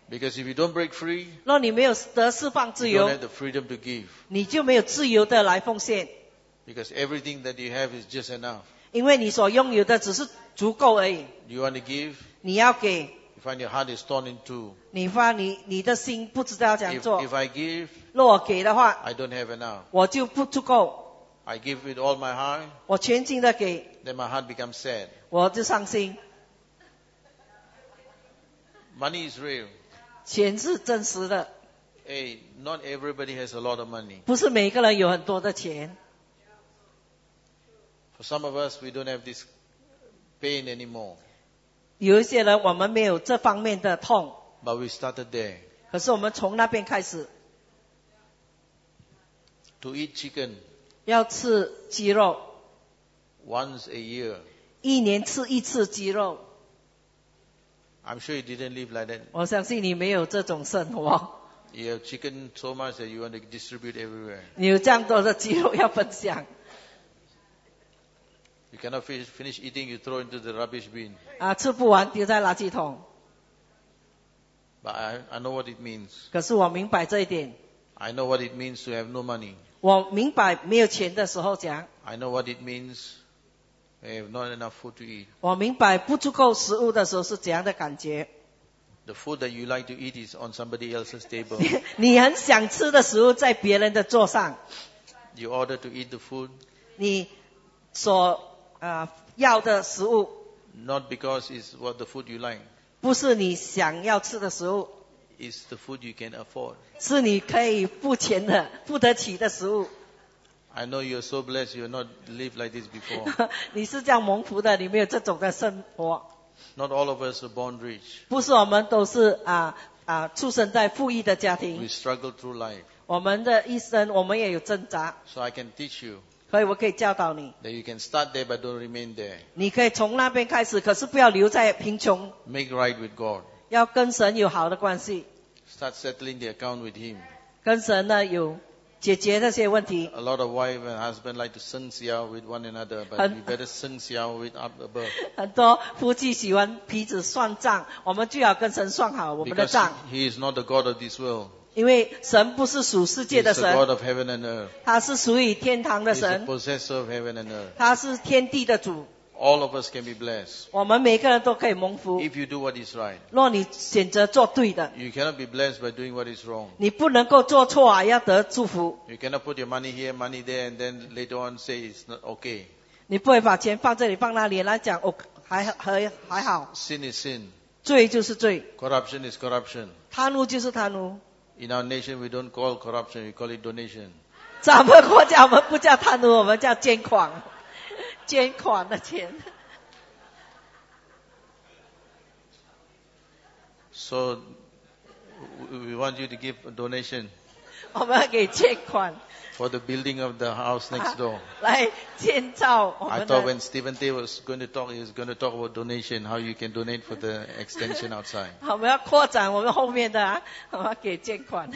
Because if you don't break free, 若你没有得释放自 you don't 由， have the freedom to give. 你就没有自由的来奉献， Because everything that you have is just enough. 因为你所拥有的只是足够而已。 You want to give? 你要给， You find your heart is torn in two. 你的心不知道怎样 If 做。 I give, 若我给的话， I don't have enough. 我就不足够。 I give with all my heart, 我全心的给， then my heart becomes sad. 我就伤心。 Money is real. 钱是真实的， Hey, not everybody has a lot of money. 不是每个人有很多的钱。 For some of us, we don't have this pain anymore. 有一些人我们没有这方面的痛， But we started there. 可是我们从那边开始 To eat chicken 要吃鸡肉， once a year. 一年吃一次鸡肉。 I'm sure you didn't live like that. 我相信你没有这种生活， You have chicken so much that you want to distribute everywhere. 你有这样多的鸡肉要分享 You cannot finish eating, you throw into the rubbish bin. 啊，吃不完丢在垃圾桶。 But I know what it means. 可是我明白这一点， I know what it means to have no money. 我明白没有钱的时候讲， I know what it means to have not enough food to eat. 我明白不足够食物的时候是怎样的感觉。 The food that you like to eat is on somebody else's table. 你很想吃的食物在别人的桌上， You order to eat the food, 你所要的食物 not because it's what the food you like. 不是你想要吃的食物， It's the food you can afford. 是你可以付钱的、付得起的食物。 I know you're so blessed you have not lived like this before. 你是这样蒙福的，你没有这种的生活。 Not all of us are born rich. 不是我们都是出生在富裕的家 We 庭， struggle through life. 我们的一生我们也有挣扎， So I can teach you 所以我可以教导你， that you can start there but don't remain there. 你可以从那边开始，可是不要留在贫穷， Make right with God. 要跟神有好的关系， Start settling the account with Him. 跟神呢有解决这些问题。 A lot of wife and husband like to sing xiao with one another, but we better sing xiao with up above. 很多夫妻喜欢彼此算账，我们就要跟神算好我们的 Because 账， He is not the God of this world. 因为神不是属世 He 界的 is the God 神， of heaven and earth. 他是属于天堂 He 的 is the 神， possessor of heaven and earth. 他是天地的主， All of us can be blessed 我们每个人都可以蒙福。 if you do what is right. 若你选择做对的， You cannot be blessed by doing what is wrong. 你不能够做错啊，要得祝福。 You cannot put your money here, money there, and then later on say it's not okay. 你不会把钱放这里放那里来讲，哦，还好， Sin is sin. 罪就是罪， Corruption is corruption. 贪污就是贪污。 In our nation, we don't call corruption, we call it donation. 在我们国家，我们不叫贪污，我们叫捐款，捐款的钱。 So we want you to give a donation 我们要给捐款 for the building of the house next door. 来建造我 I 们 thought 的。 when Stephen Tay was going to talk, he was going to talk about donation, how you can donate for the extension outside. 我们要扩展我们后面的我们要给捐款，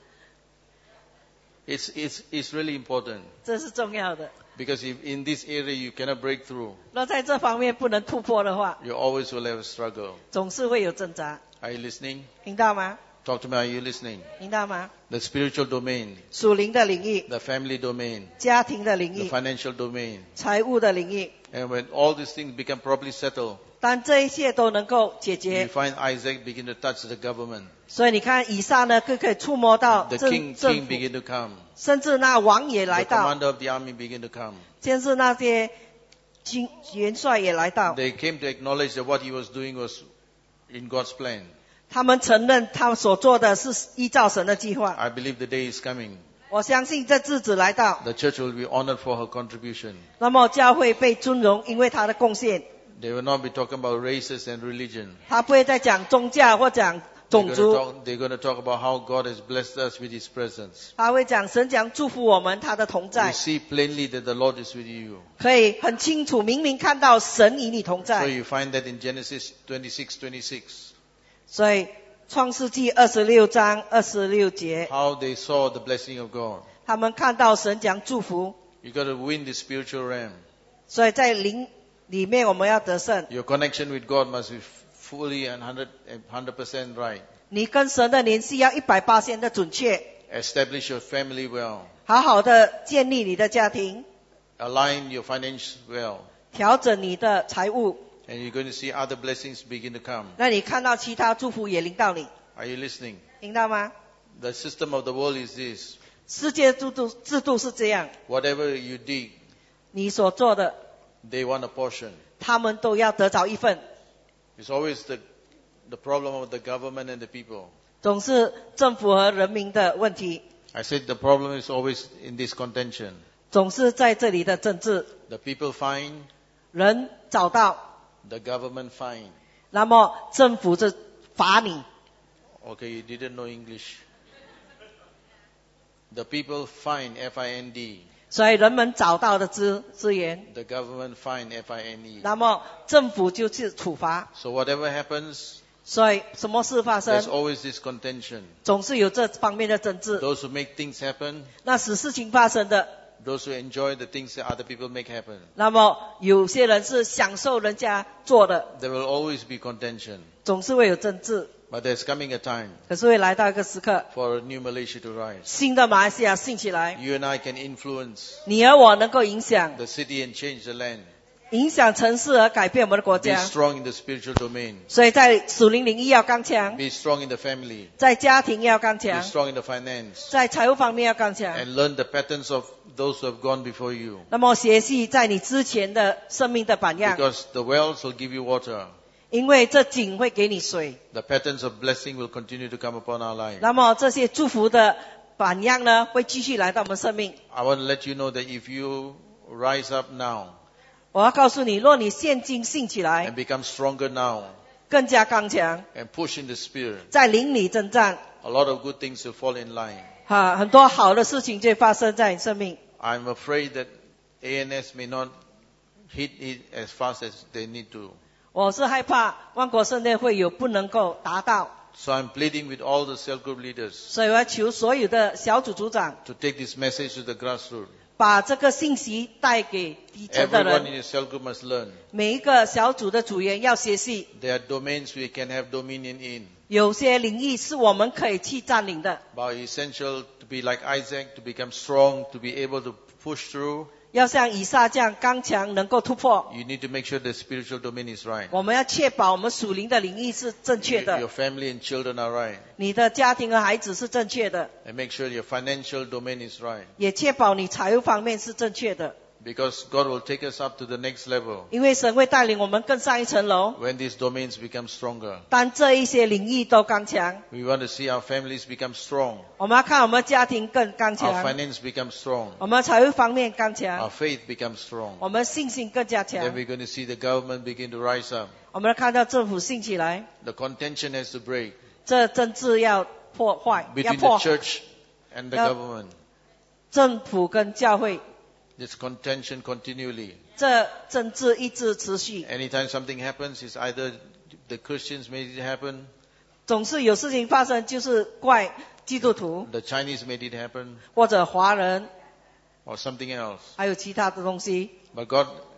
It's really important 这是重要的。 because if in this area you cannot break through, 若在这方面不能突破的话， you always will have a struggle. 总是会有挣扎， Are you listening? 听到吗？ Talk to me. Are you listening? 听到吗？ The spiritual domain, 属灵的领域、 the family domain, 家庭的领 the 域、 financial domain, 财务的领域， and when all these things become properly settled, 当这一切都能够解 you 决， find Isaac begin to touch the government. 所以你看以上呢，可以触摸到 The 政 king 府， begin to come. 甚至那王也 The 来到， commander of the army begin to come. 甚至那些元帅也来到， They came to acknowledge that what he was doing was in God's plan. 他们承认他们所做的是依照神的计划。 I believe the day is coming. 我相信这日子来到， The church will be honored for her contribution. 那么教会被尊荣，因为他的贡献。 They will not be talking about races and religion. 他不会再讲宗教或讲种族， They're going to talk about how God has blessed us with His presence. 他会讲神讲祝福我们，他的同 We 在， see plainly that the Lord is with you. 可以很清楚明明看到神与你同 So 在。 you find that in Genesis 26:26, 所以创世纪26章26节， how they saw the blessing of God. 他们看到神讲祝福， You got to win the spiritual realm. 所以在灵里面我们要得胜。 Your connection with God must be fully and 100% right. 你跟神的联系要100%的准确， Establish your family well. 好好的建立你的家庭， Align your finances well. 调整你的财务， And you're going to see other blessings begin to come. 那你看到其他祝福也临到你， Are you listening? 听到吗？ The system of the world is this. 世界制度是这样， Whatever you dig, 你所做的， they want a portion. 他们都要得着一份， It's always the problem of the government and the people. 总是政府和人民的问题， I said the problem is always in this contention. 总是在这里的政治， The people find, 人找到， the government find. 那么政府就罚你。 Okay, you didn't know English. The people find, F-I-N-D. 所以人们找到的资源， The government find, F-I-N-E. 那么政府就去处罚。 So whatever happens, 所以什么事发 there's 生， always this contention. 总是有这方面的政治。 Those who make things happen, 那使事情发生的， those who enjoy the things that other people make happen. 那么有些人是享受人家做的， There will always be contention. 总是会有政治。 But there's coming a time 可是会来到一个时刻， for a new Malaysia to rise. 新的马来西亚兴起来， You and I can influence 你和我能够影响， the city and change the land. 影响城市而改变我们的国 Be 家。 strong in the spiritual domain. 所以在属灵领域要刚强， Be strong in the family. 在家庭要刚 Be 强， strong in the finance. 在财务方面要刚强。 And learn the patterns of those who have gone before you. 那么学习在你之前的生命的榜样， Because the wells will give you water. 因为这井会给你水。 The patterns of blessing will continue to come upon our life. 那么这些祝福的榜样呢，会继续来到我们生命。 I want to let you know that if you rise up now 我要告诉你，若你现今兴起来 and，become stronger now 更加刚强， and push in the spirit, 在灵里征战， a lot of good things will fall in line. 很多好的事情就会发生在你生命。 I'm afraid that ANS may not hit it as fast as they need to. 我是害怕万国圣殿会有不能够达到， So I'm pleading with all the cell group leaders 所以我要求所有的小组组长 to take this message to the grassroots. 把这个信息带给底层的 Everyone 人。 in your cell group must learn. 每一个小组的组员要学习， There are domains we can have dominion in. 有些领域是我们可以去占领的。 But it's essential to be like Isaac, to become strong, to be able to push through. 要像以撒这样刚强，能够突破。 You need to make sure the spiritual domain is right. 我们要确保我们属灵的领域是正确 Your 的， family and children are right. 你的家庭和孩子是正确的， And make sure your financial domain is right. 也确保你财务方面是正确的。 Because God will take us up to the next level 因为神会带领我们更上一层楼。 when these domains become stronger. 当这一些领域都刚强， We want to see our families become strong, 我们要看我们家庭更刚 our 强， finance become strong, 我们财务方面刚 our 强， faith becomes strong. 我们信心更加 Then 强。 we're going to see the government begin to rise up. 我们要看到政府兴起来， The contention has to break 这政治要破坏，要 between 破 the church and the Yeah. government. 政府跟教会， This contention continually. 这政治一直持续， Anytime something happens, it's either the Christians made it happen, 总是有事情发生，就是怪基督徒 the Chinese made it happen, 或者华人， or something else. 还有其他的东西。 But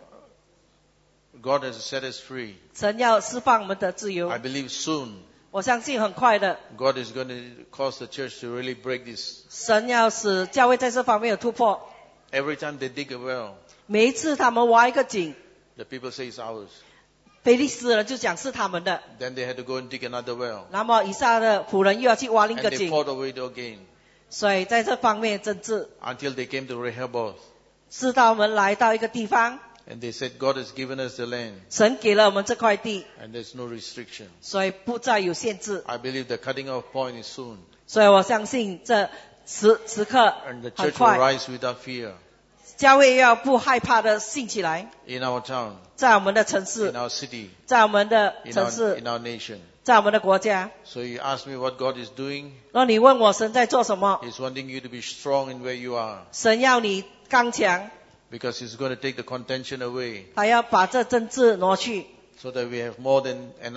God has set us free. 神要释放我们的自由 I，believe soon 我相信很快的， God is going to cause the church to really break this. 神要使教会在这方面有突破。 Every time they dig a well, 每一次他们挖一个井， the people say it's ours. 非利士人就讲是他们的， Then they had to go and dig another well. 那么以撒的仆人又要去挖另一 And 个 they 井， fought over it again 所以在这方面政治， until they came to Rehoboth. 直到我们来到一个地方， And they said, God has given us the land 神给了我们这块地， and there's no restriction. 所以不再有限制。 I believe the cutting off point is soon. 所以我相信这时刻 And the 很很 church will 快， rise without fear 教会要不害怕的兴起来， in our town, 在我们的城市 in，our city, 在我们的 in 城 our, 市 in，our nation. 在我们的国家。 So you ask me what God is doing. 若你问我神在做什么， He's wanting you to be strong in where you are 神要你刚强， because He's going to take the contention away 他要把这政治挪去， so that we have more than enough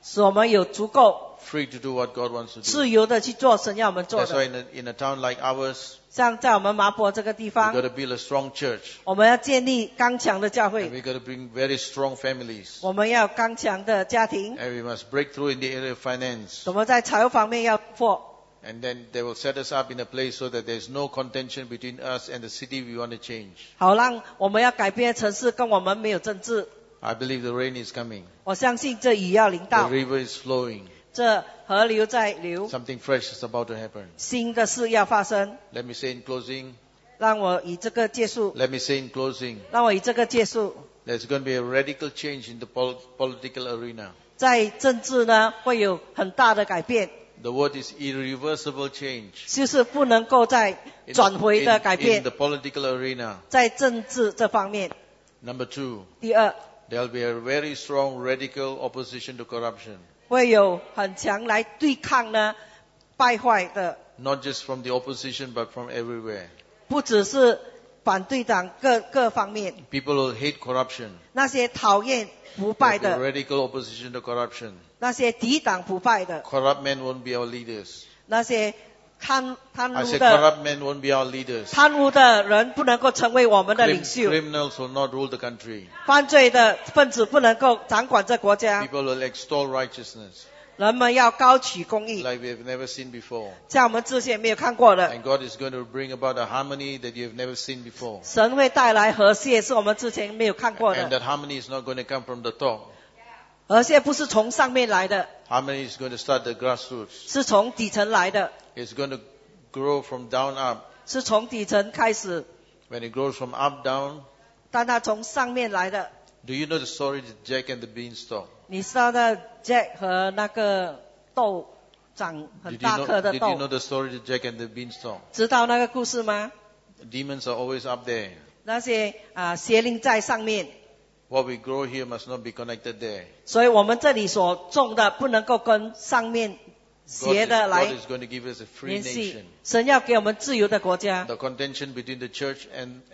使我们有足够 free to do what God wants to 自 do. 由的去做神要我们做 That's why 的。 in a town like ours, 像在我们麻坡这个地 we've 方 got，to build a strong church. 我们要建立刚强的教 And 会， we've got to bring very strong families. 我们要刚强的家庭， And we must break through in the area of finance. 我们在财务方面要破。 And then they will set us up in a place so that there's no contention between us and the city we want to change. 好让我们要改变城市，跟我们没有政治。 I believe the rain is coming. 我相信这雨要临 The 到， river is flowing. 这河流在流， Something fresh is about to happen. 新的事要发生。 Let me say in closing. 让我以这个结束， Let me say in closing. 让我以这个结束。 There's going to be a radical change in the political arena. 在政治呢，会有很大的改变， The word is irreversible change. 就是不能够再 In 转回的改 in 变 the，political arena. 在政治这方面。 Number 2, 第二， there'll be a very strong radical opposition to corruption. 会有很强来对抗呢败坏的， Not just from the opposition, but from everywhere. 不只是反对党各方面， People will hate corruption. 那些讨厌腐败 There'll 的， be radical opposition to corruption. 那些抵挡腐败的， Corrupt men won't be our leaders. 那些贪 I 污 said 的 corrupt men won't be our leaders. 贪污的人不能够成为我们的领袖， Criminals will not rule the country. 犯罪的分子不能够掌管这国家。 People will extol righteousness 人们要高举公义， like we have never seen before. 像我们之前没有看过的。 And God is going to bring about a harmony that you have never seen before. 神会带来和谐，是我们之前没有看过 And 的。 that harmony is not going to come from the top. 和谐不是从上面来的， Harmony is going to start the grassroots. 是从底层来的， It's going to grow from down up. 是从底层开始， When it grows from up down, 但它从上面来的。 do you know the story of Jack and the beanstalk? 你知道那 Jack 和那个豆长很 Did you 大颗的 did you know 豆， the story of Jack and the beanstalk? 知道那个故事吗？ Demons are always up there. 那些邪灵在上面， What we grow here must not be connected there. 所以我们这里所种的不能够跟上面 God 邪的 God 来 is going to give us a free 联系 nation.。 神要给我们自由的国家， The contention between the church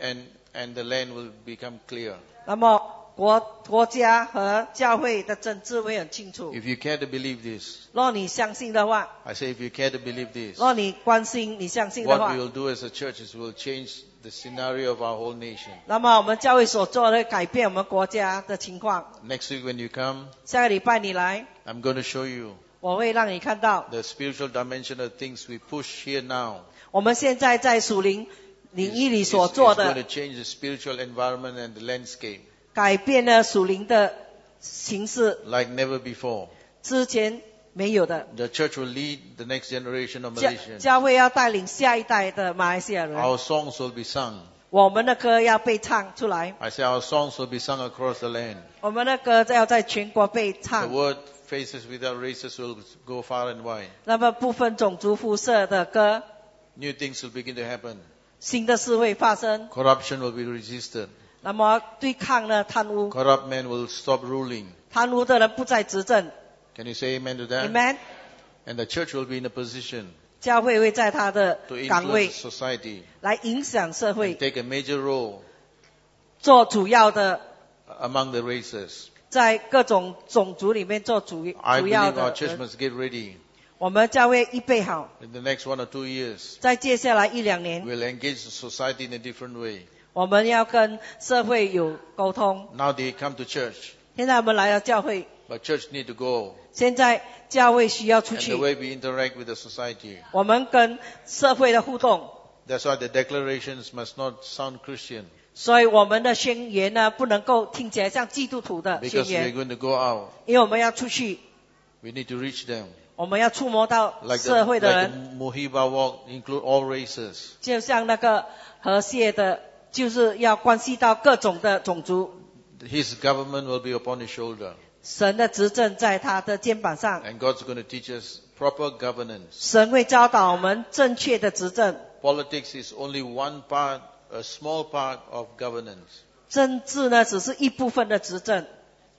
and the land will become clear. 那么国家和教会的政治会很清楚。 If you care to believe this, 若你相信的话， I say if you care to believe this, 若你关心、你相信的 what 话 we，will do as a church is we'll change the scenario of our whole nation. 那么我们教会所做的会改变我们国家的情况。 Next week when you come, 下个礼拜你来， I'm going to show you 我会让你看到， the spiritual dimension of things we push here now. 我们现在在属灵领域里 It's 所做 going to 的， change the spiritual environment and the landscape 改变了属灵的形式， like never before. 之前没有的。 The church will lead the next generation of 教 Malaysians. 教会要带领下一代的马来西亚人， Our songs will be sung. 我们的歌要被唱出来， I say our songs will be sung across the land. 我们的歌要在全国被 The 唱。 word faces without races will go far and wide. 那么不分种族肤色的歌， New things will begin to happen. 新的事会发生。 Corruption will be resisted. 那么对抗呢贪污， Corrupt men will stop ruling. 贪污的人不再执政。 Can you say amen to that? Amen。 And the church will be in a position 教会会在他的 to 岗位 influence society 来影响社 and 会， take a major role 做主要的， among the races. 在各种种族里面做主 I 主要 believe our 的 church 人。 must get ready. 我们教会预备好， In the next 1 or 2 years, 在接下来1-2年， we'll engage the society in a different way. 我们要跟社会有沟通。 Now they come to church, 现在我们来到教会， but church need to go. 现在教会需要出 And 去 the，way we interact with the society. 我们跟社会的互动， That's why the declarations must not sound Christian. 所以我们的宣言呢不能够听起来像基督徒的宣 Because we're 言， going to go out. 因为我们要出去， We need to reach them. 我们要触摸到 Like 社会的 the 人， Mohiba walk include all races. 就像那个和谐的，就是要关系到各种的种族。 His government will be upon his shoulder. 神的执政在他的肩膀上， And God's going to teach us proper governance. 神会教导我们正确的执政。 Politics is only one part, a small part of governance. 政治呢只是一部分的执政，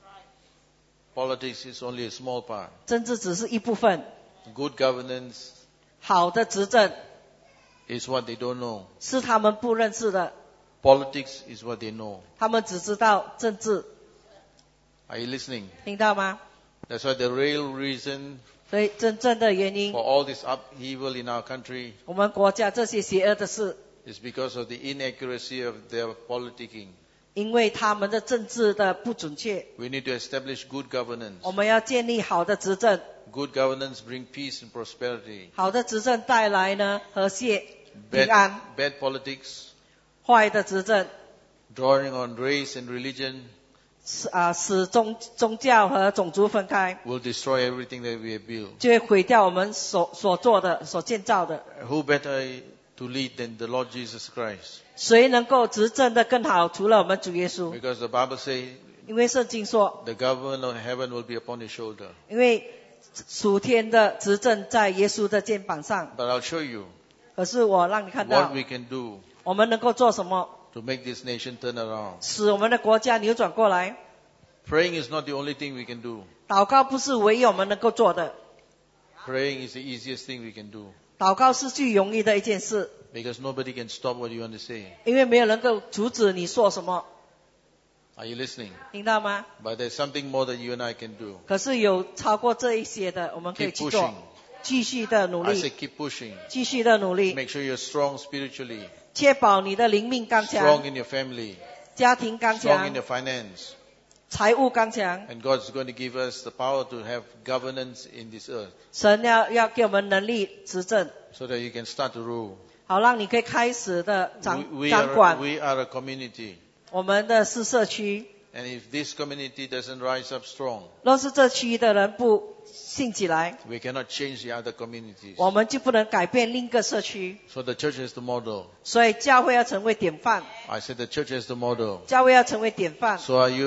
Politics is only a small part. 政治只是一部分。 Good governance 好的执政 is what they don't know. 是他们不认识的， Politics is what they know. 他们只知道政治， Are you listening? 听到吗？ That's why the real reason 所以真正的原因 for，all this upheaval in our country 我们国家这些邪恶的事， is because of the inaccuracy of their politicking. 因为他们的政治的不准确， We need to establish good governance. 我们要建立好的执政， Good governance brings peace and prosperity. 好的执政带来呢和谐、平安。 Bad politics, 坏的执政 drawing on race and religion, 使宗教和种族分开， will destroy everything that we have built. 就会毁掉我们所做的、所建造的。 Who better to lead than the Lord Jesus Christ? 谁能够执政的更好？除了我们主耶稣， Because the Bible says 因为圣经说， the government of heaven will be upon his shoulder. 因为属天的执政在耶稣的肩膀上。 But I'll show you 可是我让你看 what 到， we can do 我们能够做什么， to make this nation turn around. 使我们的国家扭转过来。 Praying is not the only thing we can do. 祷告不是唯一我们能够做的， Praying is the easiest thing we can do. 祷告是最容易的一件事， Because nobody can stop what you want to say. 因为没有人能够阻止你说什么， Are you listening? 听到吗？ But there's something more that you and I can do. 可是有超过这一些的，我们可以 Keep 去做 pushing.， 继续的努 I say 力， keep pushing. 继续的努力， Make sure you're strong spiritually, 确保你的灵命刚 strong 强， in your family, 家庭刚 strong in 强， your finance. 财务刚强。 And God's going to give us the power to have governance in this earth 神要给我们能力执政， so that you can start to rule. 好让你可以开始的 We 掌管。 are a community. 我们的是社区， And if this community doesn't rise up strong, 若是这区的人不兴起来， we cannot change the other communities. 我们就不能改变另一个社区。 So the church is the model. 所以教会要成为典范， I said the church is the model. 教会要成为典范。 So are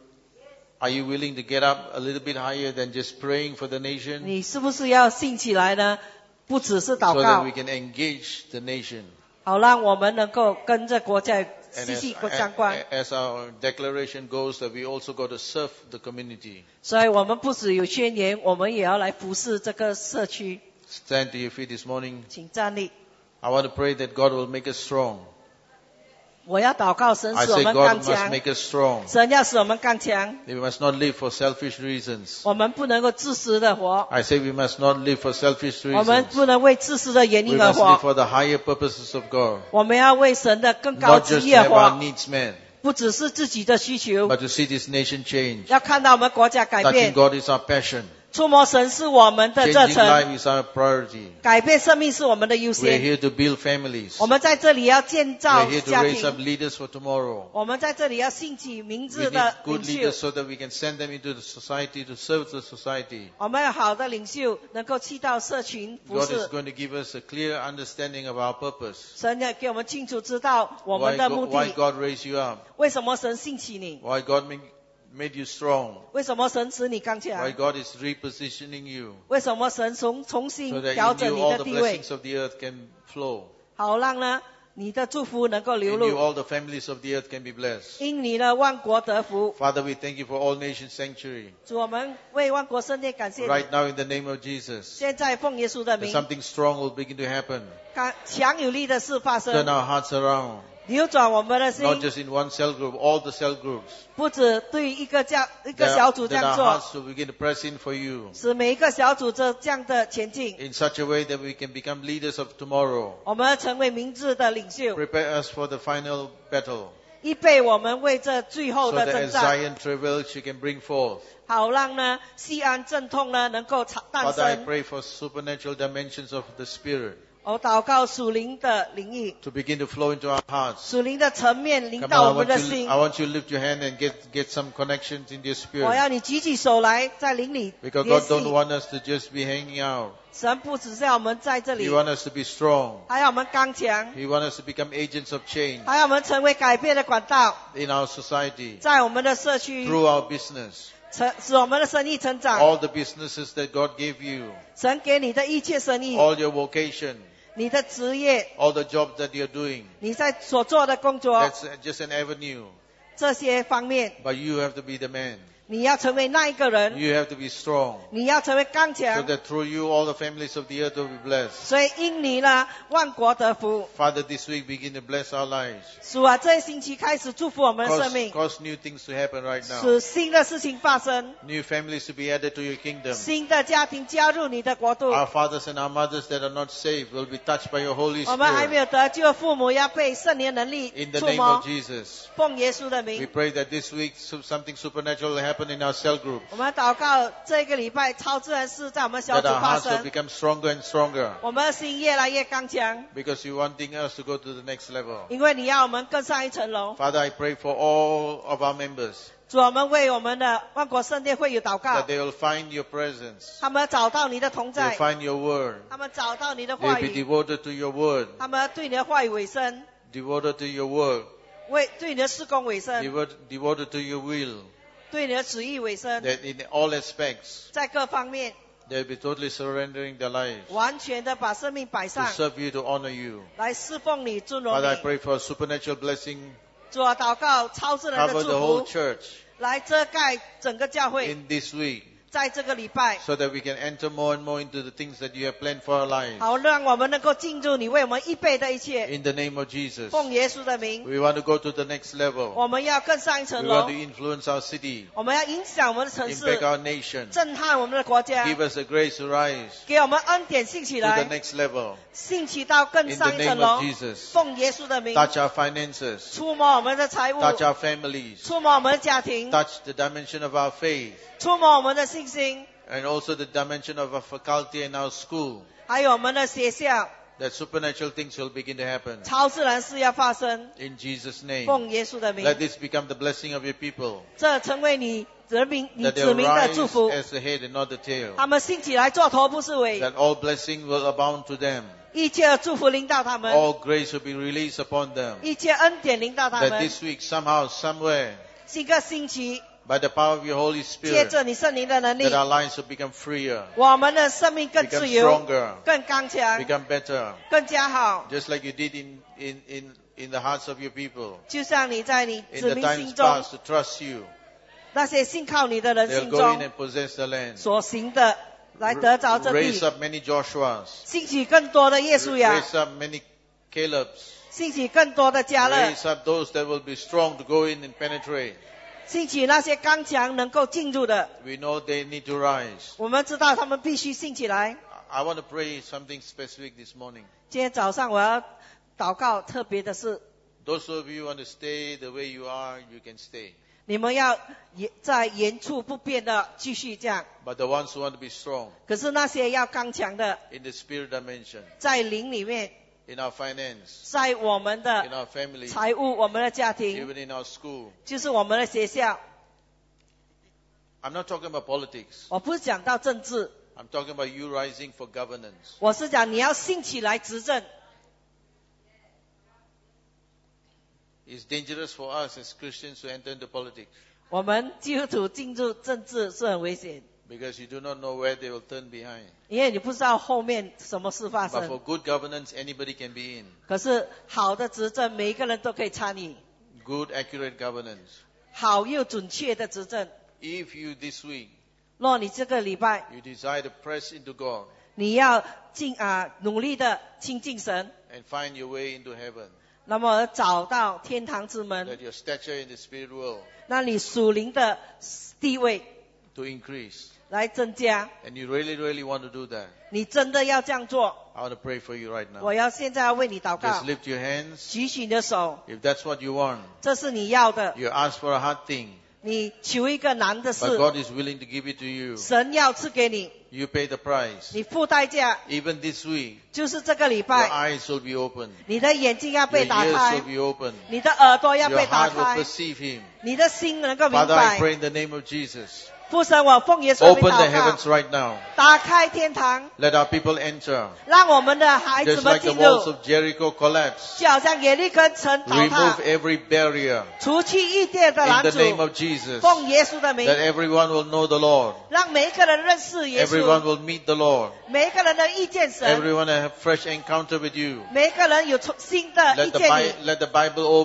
you willing to get up a little bit higher than just praying for the nation 你是不是要兴起来呢？不只是 so 祷 that 告 we，can engage the nation? 好让我们能够跟着国家 And 息息相关。 as our declaration goes, that we also got to serve the community. 所以我们不只有宣言，我们也要来服侍这个社区。 Stand to your feet this morning. 请站立。 I want to pray that God will make us strong. 我要祷告，神 I 使我 say 们 God 刚 must 强， make us strong. 神要使我们刚强。 We must not live for selfish reasons. 我们不能够自私的活， I say we must not live for selfish 我们 reasons. 不能为自私的原 We 因而 must live 活， for the higher purposes of God. 我们要为神的更高 Not 之 just 意 to 而 have our 活， needs met, 不只是自己的需求， but to see this nation change. 要看到我们国家改 Touching 变。 God is our passion. 触摸神是我们的热 Changing 忱， life is our priority. 改变生命是我们的优 We're 先。 here to build families. 我们在这里要建造 We're here to 家 raise up 庭， leaders for tomorrow. 我们在这里要兴起明 We 智 need 的 good 领 leaders 袖， so that we can send them into the society to serve the society. 我们有好的领袖能够去到社群服 God is 侍。 going to give us a clear understanding of our purpose. 神要给我们清楚知道我们的目 Why 的， God raised you up. 为什么神兴起你， Why God made you strong. 为什么神使你刚 Why 强， God is repositioning you 为什么神重 so 新 that 调 in 整 you 你 all 的 the 地位， blessings of the earth can flow. 好让呢你的祝福能够流 In you 入， all the families of the earth can be blessed. 因你的万国得福。 Father, we thank you for All Nations Sanctuary. 主，我们为万国圣殿感谢你。 Right now in the name of Jesus. 现在奉耶稣的 That 名， something strong will begin to happen. 强有力的事发 Turn 生， our hearts around. 扭转我们的心， Not just in one cell group, all the cell groups. 不止对一个小组这 That 样 our 做， hearts will begin to press in for you 使每一个小组这样的前进。 in such a way that we can become leaders of tomorrow. 我们要成为明智的领袖， Prepare us for the final battle 预备我们为这最 so 后的 that 征 as 战， Zion travails, she can bring forth. 好让呢西安阵痛呢能够诞 Father, I 生。 pray for supernatural dimensions of the Spirit 我祷告属灵的灵意， to begin to flow into our hearts. 属灵的层面临 Come 到 on, 我们的心 I。want you to lift your hand and get some connections in your 我 spirit. 要你举起手来，在灵里 Because 联 God don't 系。 want us to just be hanging out. 神不只是要我们在这 He 里， wants us to be strong. 还要我们刚强， He wants us to become agents of change 还要我们成为改变的管道， in our society, 在我们的社区 through our business. 使我们的生意成长。 All the businesses that God gave you, 神给你的一切生意， all your vocation, 你的职业， all the jobs that you're doing, 你在所做的工作， that's just an avenue. 这些方面， But you have to be the man. 你要成为那一个人， You have to be strong. 你要成为刚 So 强， that through you all the families of the earth will be blessed. 所以因你呢，万国得福。 Father, this week begin to bless our lives. 主啊，这一星期开始祝福我们的生命， Cause new things to happen right now. 使新的事情发生， New families to be added to your kingdom. 新的家庭加入你的国度。 Our fathers and our mothers that are not saved will be touched by your Holy 我们还没 Spirit. 有得救的父母要被圣灵能力 In the 触 name 摸 of，Jesus. 奉耶稣的 We 名。 pray that this week something supernatural will happen in our cell group. 我们祷告这个礼拜超自然事在我们小 That 组 our 发 hearts will 生， become stronger and stronger. 我们的心越来越刚强， Because you wanting us to go to the next level. 因为你要我们更上一层楼。 Father, I pray for all of our members 主，我们为我们的万国圣殿会有祷告 that，they will find your presence. 他们找到你的同 They'll 在， find your word. 他们找到你的 They'll 话 be 语， devoted to your word. 他们对你的话语委身， Devoted to your work. 对你的事工委身， Devoted to your will. 对你的旨意委身， That in all aspects, 在各方面 they'll be totally surrendering their lives 完全的把生命摆 to 上， serve you, to honor you. 来侍奉你、尊荣 Father, I 你。 pray for a supernatural blessing. 主啊，祷告超自然的 Cover 祝 the whole 福， church 来遮盖整个教会， in this week 在这个礼拜， so that we can enter more and more into the things that you have planned for our lives. 好让我们能够进入你为我们预备的一切。 In the name of Jesus. 奉耶稣的名， We want to go to the next level. 我们要更上一层 We want 楼 to，influence our city, 我们要影响我们的城 impact 市， our nation. 震撼我们的国家， Give us the grace to rise 给我们恩典兴起 to the 来， next level. 兴起到更 In the 上一层 name 楼 of。Jesus. 奉耶稣的名， Touch our finances. 触摸我们的财务， Touch our families. 触摸我们的家庭， Touch the dimension of our faith. 触摸我们的信心， And also the dimension of our faculty and our school. 还有我们的学校， That supernatural things will begin to happen. 超自然事要发生。 In Jesus' name. 奉耶稣的名， Let this become the blessing of your people. 这成为你人民、你 That 子 they'll 民的 rise 祝福。 as the head and not the tail. 他们兴起来做头，不是尾， That all blessing will abound to them. 一切的祝福临到他们， All grace will be released upon them. 一切恩典临到他 That 们。 this week somehow, somewhere, 这个星期， by the power of your Holy 借 Spirit, 着你圣灵的能力 that，our lives will become freer, 我们的生命更 become 自由、 stronger, 更刚强、 become better. 更加好。 Just like you did in the hearts of your people. 就像你在你 In 子 the 民 times 心中， past to trust you. 那些信靠你的人 They'll 心 go in 中 and possess the land. 所行的，来得着这 Raise 地， up many Joshuas. 兴起更多的耶稣呀， Raise up many Calebs. 兴起更多的加勒， Raise up those that will be strong to go in and penetrate. 兴起那些刚强能够进入的。 We know they need to rise. 我们知道他们必须兴起来。 I want to pray something specific this morning. 今天早上我要祷告，特别的是， Those of you who want to stay the way you are, you can stay. 你们要在原处不变的继续这样。 But the ones who want to be strong 可是那些要刚强的， in the spirit dimension, 在灵里面， in our finance, 在我们 in 的 our family, 财务、我们的家庭， even in our school. 就是我们的学校。 I'm not talking about politics. 我不是讲到政治， I'm talking about you rising for governance. 我是讲你要兴起来执政。 It's dangerous for us as Christians to enter into politics 我们基督徒进入政治是很危险， because you do not know where they will turn behind. 因为你不知道后面什么事发 But for 生。 good governance, anybody can be in. 可是好的执政，每一个人都可以参与， Good, accurate governance. 好又准确的执政。 If you this week, 若你这个礼拜 you desire to press into God 你要努力的亲近神， and find your way into heaven, 那么找到天堂之 that 门， your stature in the spirit world 那你属灵的地位 to increase, 来增加。 and you really, really want to do that, 你真的要这样做， I want to pray for you right 我 now. 要现在要为你祷告 Just，lift your hands. 举起你的手， If that's what you want, 这是你要的。 you ask for a hard thing, 你求一个难的 but 事， God is willing to give it to you. 神要赐给你， You pay the price. 你付代价。 Even this week, 就是这个礼 your 拜， eyes will be open. 你的眼睛要 Your 被打 ears 开 will，be open. 你的耳朵要 Your 被打 heart will 开， perceive Him. 你的心能够明 Father, I 白。 pray in the name of Jesus. 父神，我奉耶稣的名 Open the 祷告， heavens right now. 打开天堂， Let our people enter. 让我们的孩子 Just 们 like the 进 walls 入， of Jericho collapse. 就好像耶利哥城倒 Remove 塌， every barrier 除去异界的 in 拦 the name 阻， of Jesus. 奉耶稣的名 That，everyone will know the Lord. 让每一个人认识耶 Everyone 稣， will meet the Lord. 每一个人都遇见神， Everyone will have fresh encounter with you. 每一个人有新的 Let 遇 the, 见你， let the Bible open.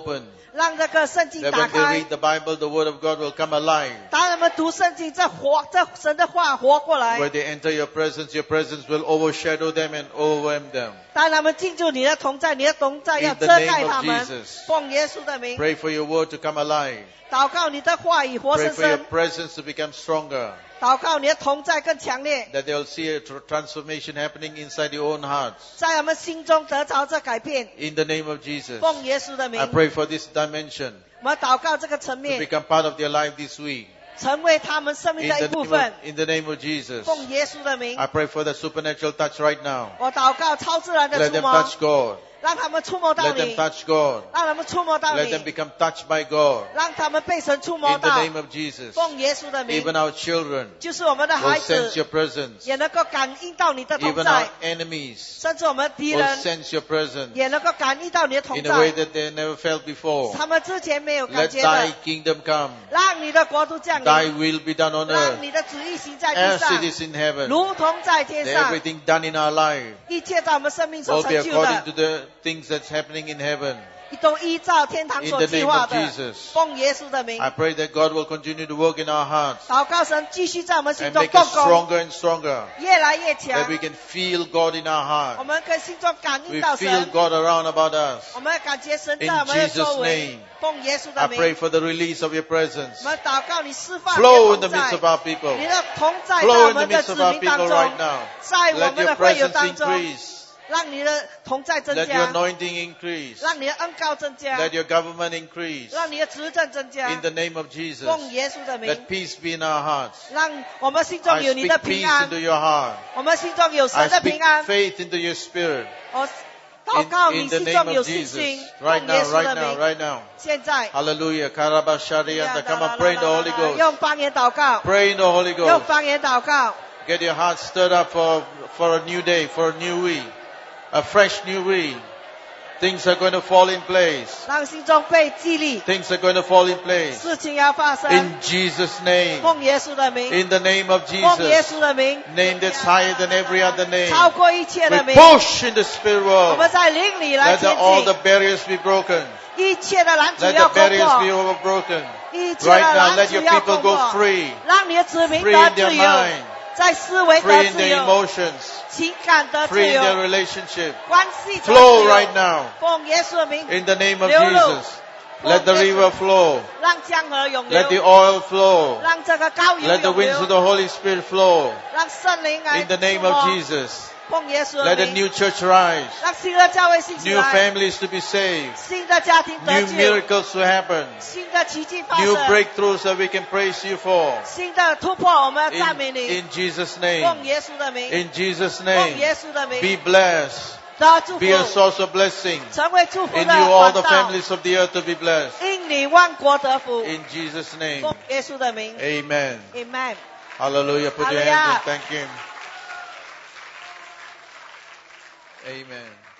让这个圣经 That 打 when they 开 read。the Bible, the Word of God will come alive. 当他们读圣经，这神的话活过来。 When they enter your presence will overshadow them and overwhelm them. 当他们进入你的同在，你的同在要 In the 遮 name 盖 of 他们。 Jesus. 奉耶稣的名， Pray for your Word to come alive. 祷告你的话语活 Pray 生 for your 生， presence to become stronger. 祷告你的同在更强烈， That they'll see a transformation happening inside your own hearts. 在我们心中得着这改变。 In the name of Jesus. 奉耶稣的名 I，pray for this dimension 我们祷告这个层 to 面 become part of their life this week. 成为他们生命 In 的一 the 部 name 分 of,。in the name of Jesus. 奉耶稣的名， I pray for the supernatural touch right now. 我祷告超自然的 Let 触 them 摸， touch God. 让他们触摸到 Let them 你， touch God. 让他们触摸到 Let 你 them，become touched by God. 让他们被神触摸 In the 到。 name of Jesus. 奉耶稣的名 Even，our children 就是我们的 will 孩 sense 子 your presence. 也能够感应到你的同 Even 在 our，enemies 甚至我们的敌 will 人 sense your presence 也能够感应到你的同 in a way 在， that they never felt before. 他们之前没有感 Let 觉 thy 的。 kingdom come. 让你的国度降 Thy 临， will be done on 让 earth 你的旨意行在地 as 上 it，is in heaven. 如同在天 That 上。 everything done in our life 一切在我们生命所 will be 成就 according to 的， the things that's happening in heaven. 都依照天堂 In 所 the 计 name 划 of 的 Jesus.。 奉耶稣的名， I pray that God will continue to work in our hearts 祷告神继续在我们心 and 中 make 动 us 工， stronger and stronger. 越来越强 That。we can feel God in our 我 heart. 们可以心中感 We 应到 feel 神， God around about us. 我们感觉神在 In 我们的周 Jesus' 围 name.。 奉耶稣 I 的 pray 名， for the release of your presence. 我们祷告你释放 Flow in 你 the 的 midst 同 of 在， our people. 你的同在在 Flow 我 in the 们的 midst 子 of our 民当 people 中 right，now. 在我 Let 们 your 的会友 presence 当中， increase. 让你的同在增 Let your 加， anointing increase. 让你的恩高增加， Let your government increase. 让你的执政增加 In。the name of Jesus. 奉耶稣的名， Let peace be in our hearts. 让我们心 I 中有你 speak 的平 peace 安， into your heart. 我们心中有 I 神的 speak 平安。 faith into your spirit. 我祷告 In 你 the 心 name 中有 of 信 Jesus. 心， Right 奉耶 now, 稣 right 的 now, 名。 right now. 现在， Hallelujah. Karabasharianta. Come on, pray in the Holy Ghost. 用方言祷告， Pray in the Holy 用 Ghost. 方言祷告， Get your heart stirred up for a new day, for a new week. A fresh new week. Things are going to fall in place. 让心中被激励， Things are going to fall in place. 事情要发生。 In Jesus' name. 奉耶稣的名， In the name of 奉耶 Jesus. 稣的名， Name that's higher than every other name. 超过一切的 We 名。 push in the spirit 我 world. 们在灵里来 Let 前 all the 进， barriers be broken. 一切的拦阻 Let 要 the 攻 barriers be 破， overbroken. 一切的 Right now, 拦 let 阻 your 要 people 攻 go 破， free. 让你的子民 Free 得 in their 自由， mind. 在思维 Free 得 in 自 their 由， emotions. 情感得自 Free in their 由， relationship. 关系得自 Flow 由。 right now. 奉耶稣的名， In the name of 流露。 Jesus. Let the river flow. 让江河涌 Let the 流， oil flow. 让这个高油 Let the 涌 winds of 流， the Holy Spirit flow. 让圣灵来 In the name 触摸 of Jesus. 奉耶稣的 Let a 名， new church rise. 让新的教会兴起 New 来， families to be saved. 新的家庭得 New 救， miracles to happen. 新的奇迹发 New 生， breakthroughs that we can praise you for. 新的突破，我们要赞美 In, 你。 in Jesus' 奉 name. 耶稣的名， In Jesus' 奉 name. 耶稣的 Be 名， blessed. 得祝福 Be，a source of blessing. 成为祝福 In 的 you, all 管 the 道， families of the earth to be blessed. 因你万国得福。 In Jesus' name. 奉耶稣的名 Amen. ，Amen。 Hallelujah. Put your Hallelujah. hands and thank Him. Amen.